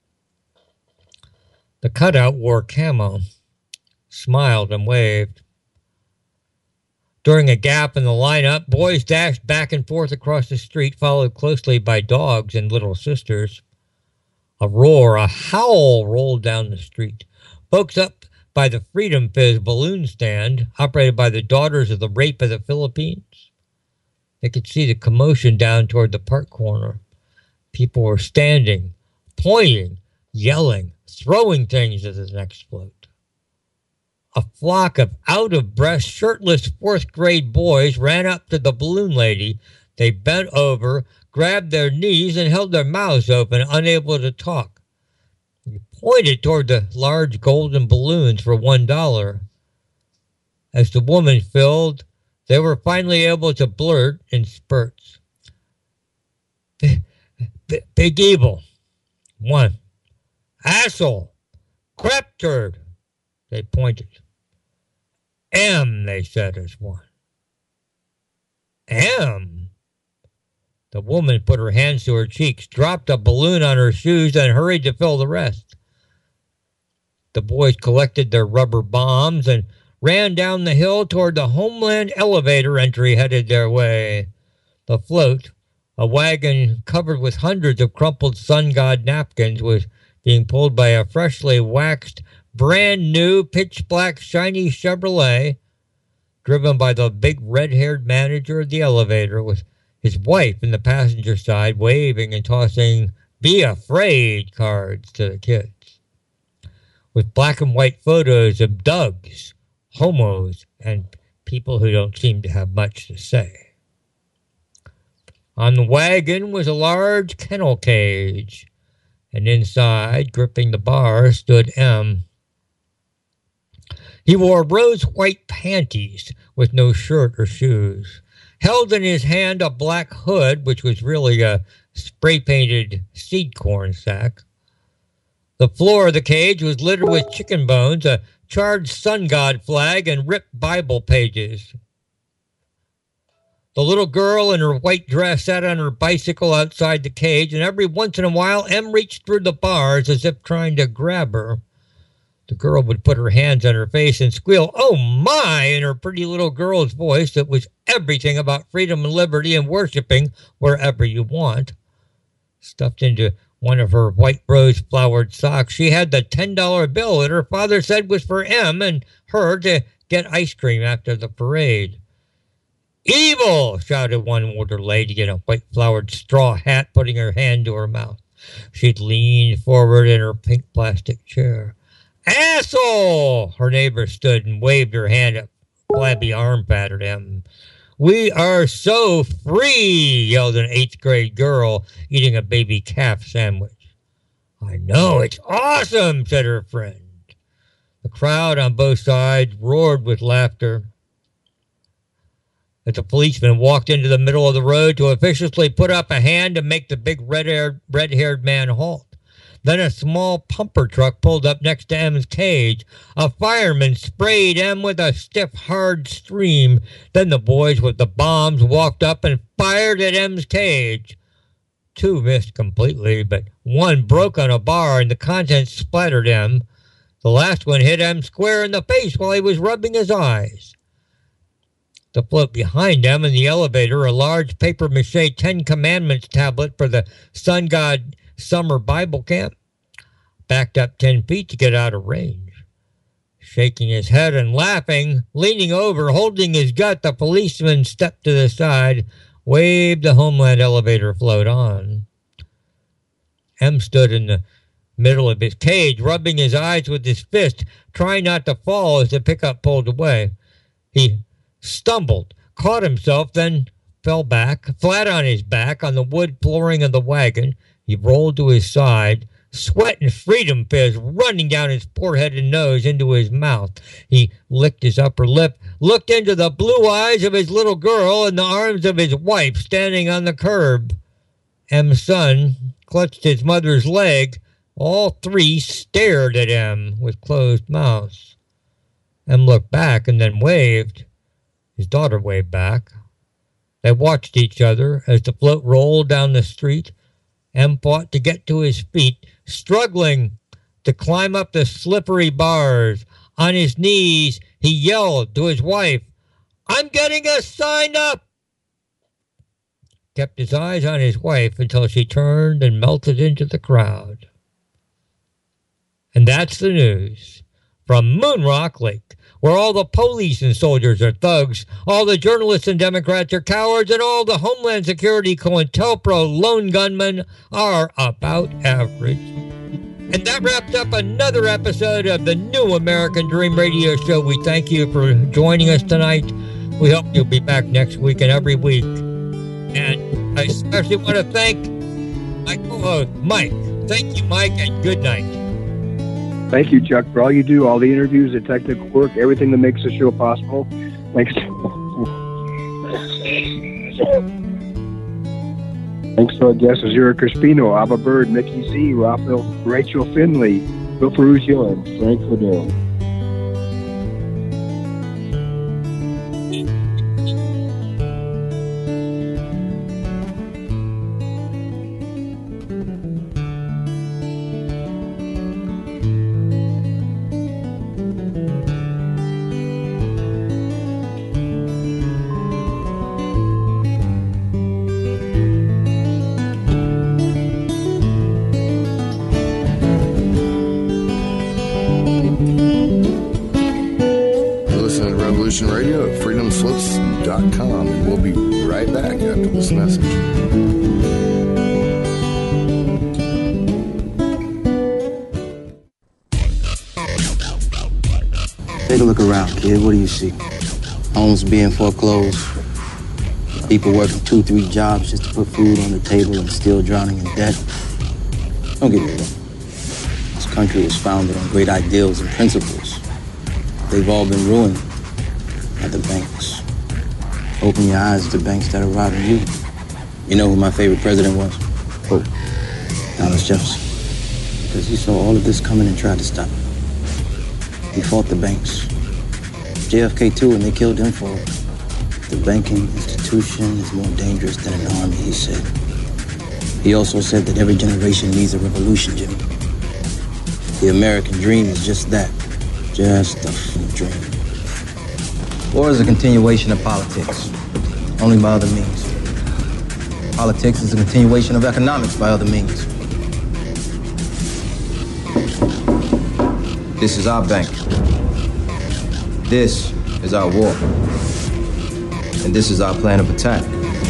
The cutout wore camo, smiled and waved. During a gap in the lineup, boys dashed back and forth across the street, followed closely by dogs and little sisters. A roar, a howl rolled down the street. Folks up by the Freedom Fizz balloon stand, operated by the Daughters of the Rape of the Philippines. They could see the commotion down toward the park corner. People were standing, pointing, yelling, throwing things at the next float. A flock of out-of-breath, shirtless fourth-grade boys ran up to the balloon lady. They bent over, grabbed their knees, and held their mouths open, unable to talk. They pointed toward the large golden balloons for one dollar. As the woman filled, they were finally able to blurt in spurts. Big Evil. One. Asshole. Crap turd. They pointed. M, they said as one. M? The woman put her hands to her cheeks, dropped a balloon on her shoes, and hurried to fill the rest. The boys collected their rubber bombs and ran down the hill toward the Homeland elevator entry headed their way. The float, a wagon covered with hundreds of crumpled sun god napkins, was being pulled by a freshly waxed, brand new, pitch black, shiny Chevrolet, driven by the big red-haired manager of the elevator with his wife in the passenger side waving and tossing "Be Afraid" cards to the kids. With black and white photos of Dougs, homos, and people who don't seem to have much to say. On the wagon was a large kennel cage, and inside, gripping the bar, stood M. He wore rose-white panties with no shirt or shoes, held in his hand a black hood, which was really a spray-painted seed corn sack. The floor of the cage was littered with chicken bones, a charred sun god flag, and ripped Bible pages. The little girl in her white dress sat on her bicycle outside the cage, and every once in a while M reached through the bars as if trying to grab her. The girl would put her hands on her face and squeal, "Oh my," in her pretty little girl's voice that was everything about freedom and liberty and worshiping wherever you want. Stuffed into one of her white rose-flowered socks, she had the ten dollar bill that her father said was for Em and her to get ice cream after the parade. "Evil!" shouted one older lady in a white-flowered straw hat, putting her hand to her mouth. She'd leaned forward in her pink plastic chair. "Asshole!" Her neighbor stood and waved her hand at flabby arm pat at him. "We are so free!" yelled an eighth grade girl eating a baby calf sandwich. "I know, it's awesome," said her friend. The crowd on both sides roared with laughter as the policeman walked into the middle of the road to officiously put up a hand to make the big red-haired, red-haired man halt. Then a small pumper truck pulled up next to Em's cage. A fireman sprayed Em with a stiff, hard stream. Then the boys with the bombs walked up and fired at Em's cage. Two missed completely, but one broke on a bar and the contents splattered Em. The last one hit Em square in the face while he was rubbing his eyes. To float behind Em in the elevator, a large papier-mâché Ten Commandments tablet for the Sun God Summer Bible Camp backed up ten feet to get out of range. Shaking his head and laughing, leaning over, holding his gut, the policeman stepped to the side, waved the Homeland elevator float on. Em stood in the middle of his cage, rubbing his eyes with his fist, trying not to fall as the pickup pulled away. He stumbled, caught himself, then fell back, flat on his back on the wood flooring of the wagon. He rolled to his side, sweat and freedom fizz running down his forehead and nose into his mouth. He licked his upper lip, looked into the blue eyes of his little girl and the arms of his wife standing on the curb. Em's son clutched his mother's leg. All three stared at Em with closed mouths. Em looked back and then waved. His daughter waved back. They watched each other as the float rolled down the street. Em fought to get to his feet, struggling to climb up the slippery bars. On his knees, he yelled to his wife, "I'm getting us signed up!" Kept his eyes on his wife until she turned and melted into the crowd. And that's the news from Moonrock Lake, where all the police and soldiers are thugs, all the journalists and Democrats are cowards, and all the Homeland Security COINTELPRO lone gunmen are about average. And that wraps up another episode of the New American Dream Radio Show. We thank you for joining us tonight. We hope you'll be back next week and every week. And I especially want to thank my co-host, Mike. Thank you, Mike, and good night. Thank you, Chuck, for all you do, all the interviews, the technical work, everything that makes the show possible. Thanks. Thanks to our guests, Azura Crispino, Abba Bird, Mickey Z, Raphael, Rachel Finley, Bill Ferruccio, and Frank Fidel. Radio at freedom slips dot com, and we'll be right back after this message. Take a look around, kid. What do you see? Homes being foreclosed, people working two, three jobs just to put food on the table and still drowning in debt. Don't get me wrong. This country was founded on great ideals and principles. They've all been ruined by the banks. Open your eyes to banks that are robbing you. You know who my favorite president was? Who? Thomas Jefferson. Because he saw all of this coming and tried to stop it. He fought the banks. J F K too, and they killed him for it. The banking institution is more dangerous than an army, he said. He also said that every generation needs a revolution, Jimmy. The American dream is just that. Just a dream. War is a continuation of politics, only by other means. Politics is a continuation of economics by other means. This is our bank. This is our war. And this is our plan of attack.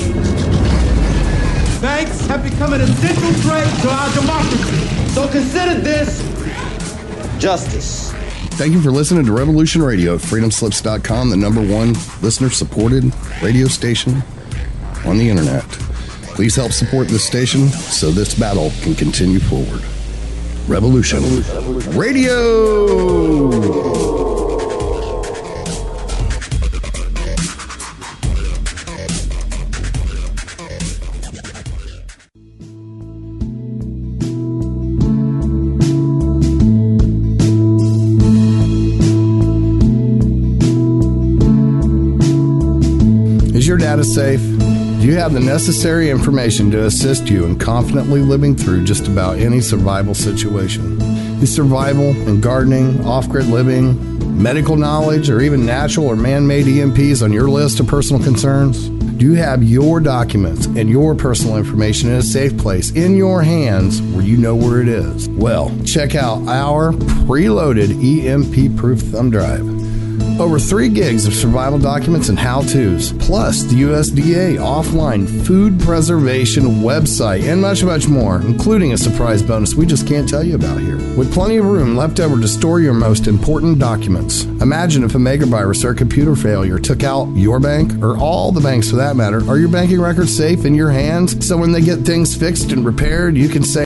Banks have become an essential threat to our democracy. So consider this justice. Thank you for listening to Revolution Radio at freedom slips dot com, the number one listener-supported radio station on the internet. Please help support this station so this battle can continue forward. Revolution, Revolution. Radio! Is your data safe? Do you have the necessary information to assist you in confidently living through just about any survival situation? Is survival and gardening, off-grid living, medical knowledge, or even natural or man-made E M Ps on your list of personal concerns? Do you have your documents and your personal information in a safe place in your hands where you know where it is? Well, check out our preloaded E M P-proof thumb drive. Over three gigs of survival documents and how-tos, plus the U S D A offline food preservation website, and much, much more, including a surprise bonus we just can't tell you about here. With plenty of room left over to store your most important documents. Imagine if a megavirus or a computer failure took out your bank, or all the banks for that matter. Are your banking records safe in your hands so when they get things fixed and repaired, you can say,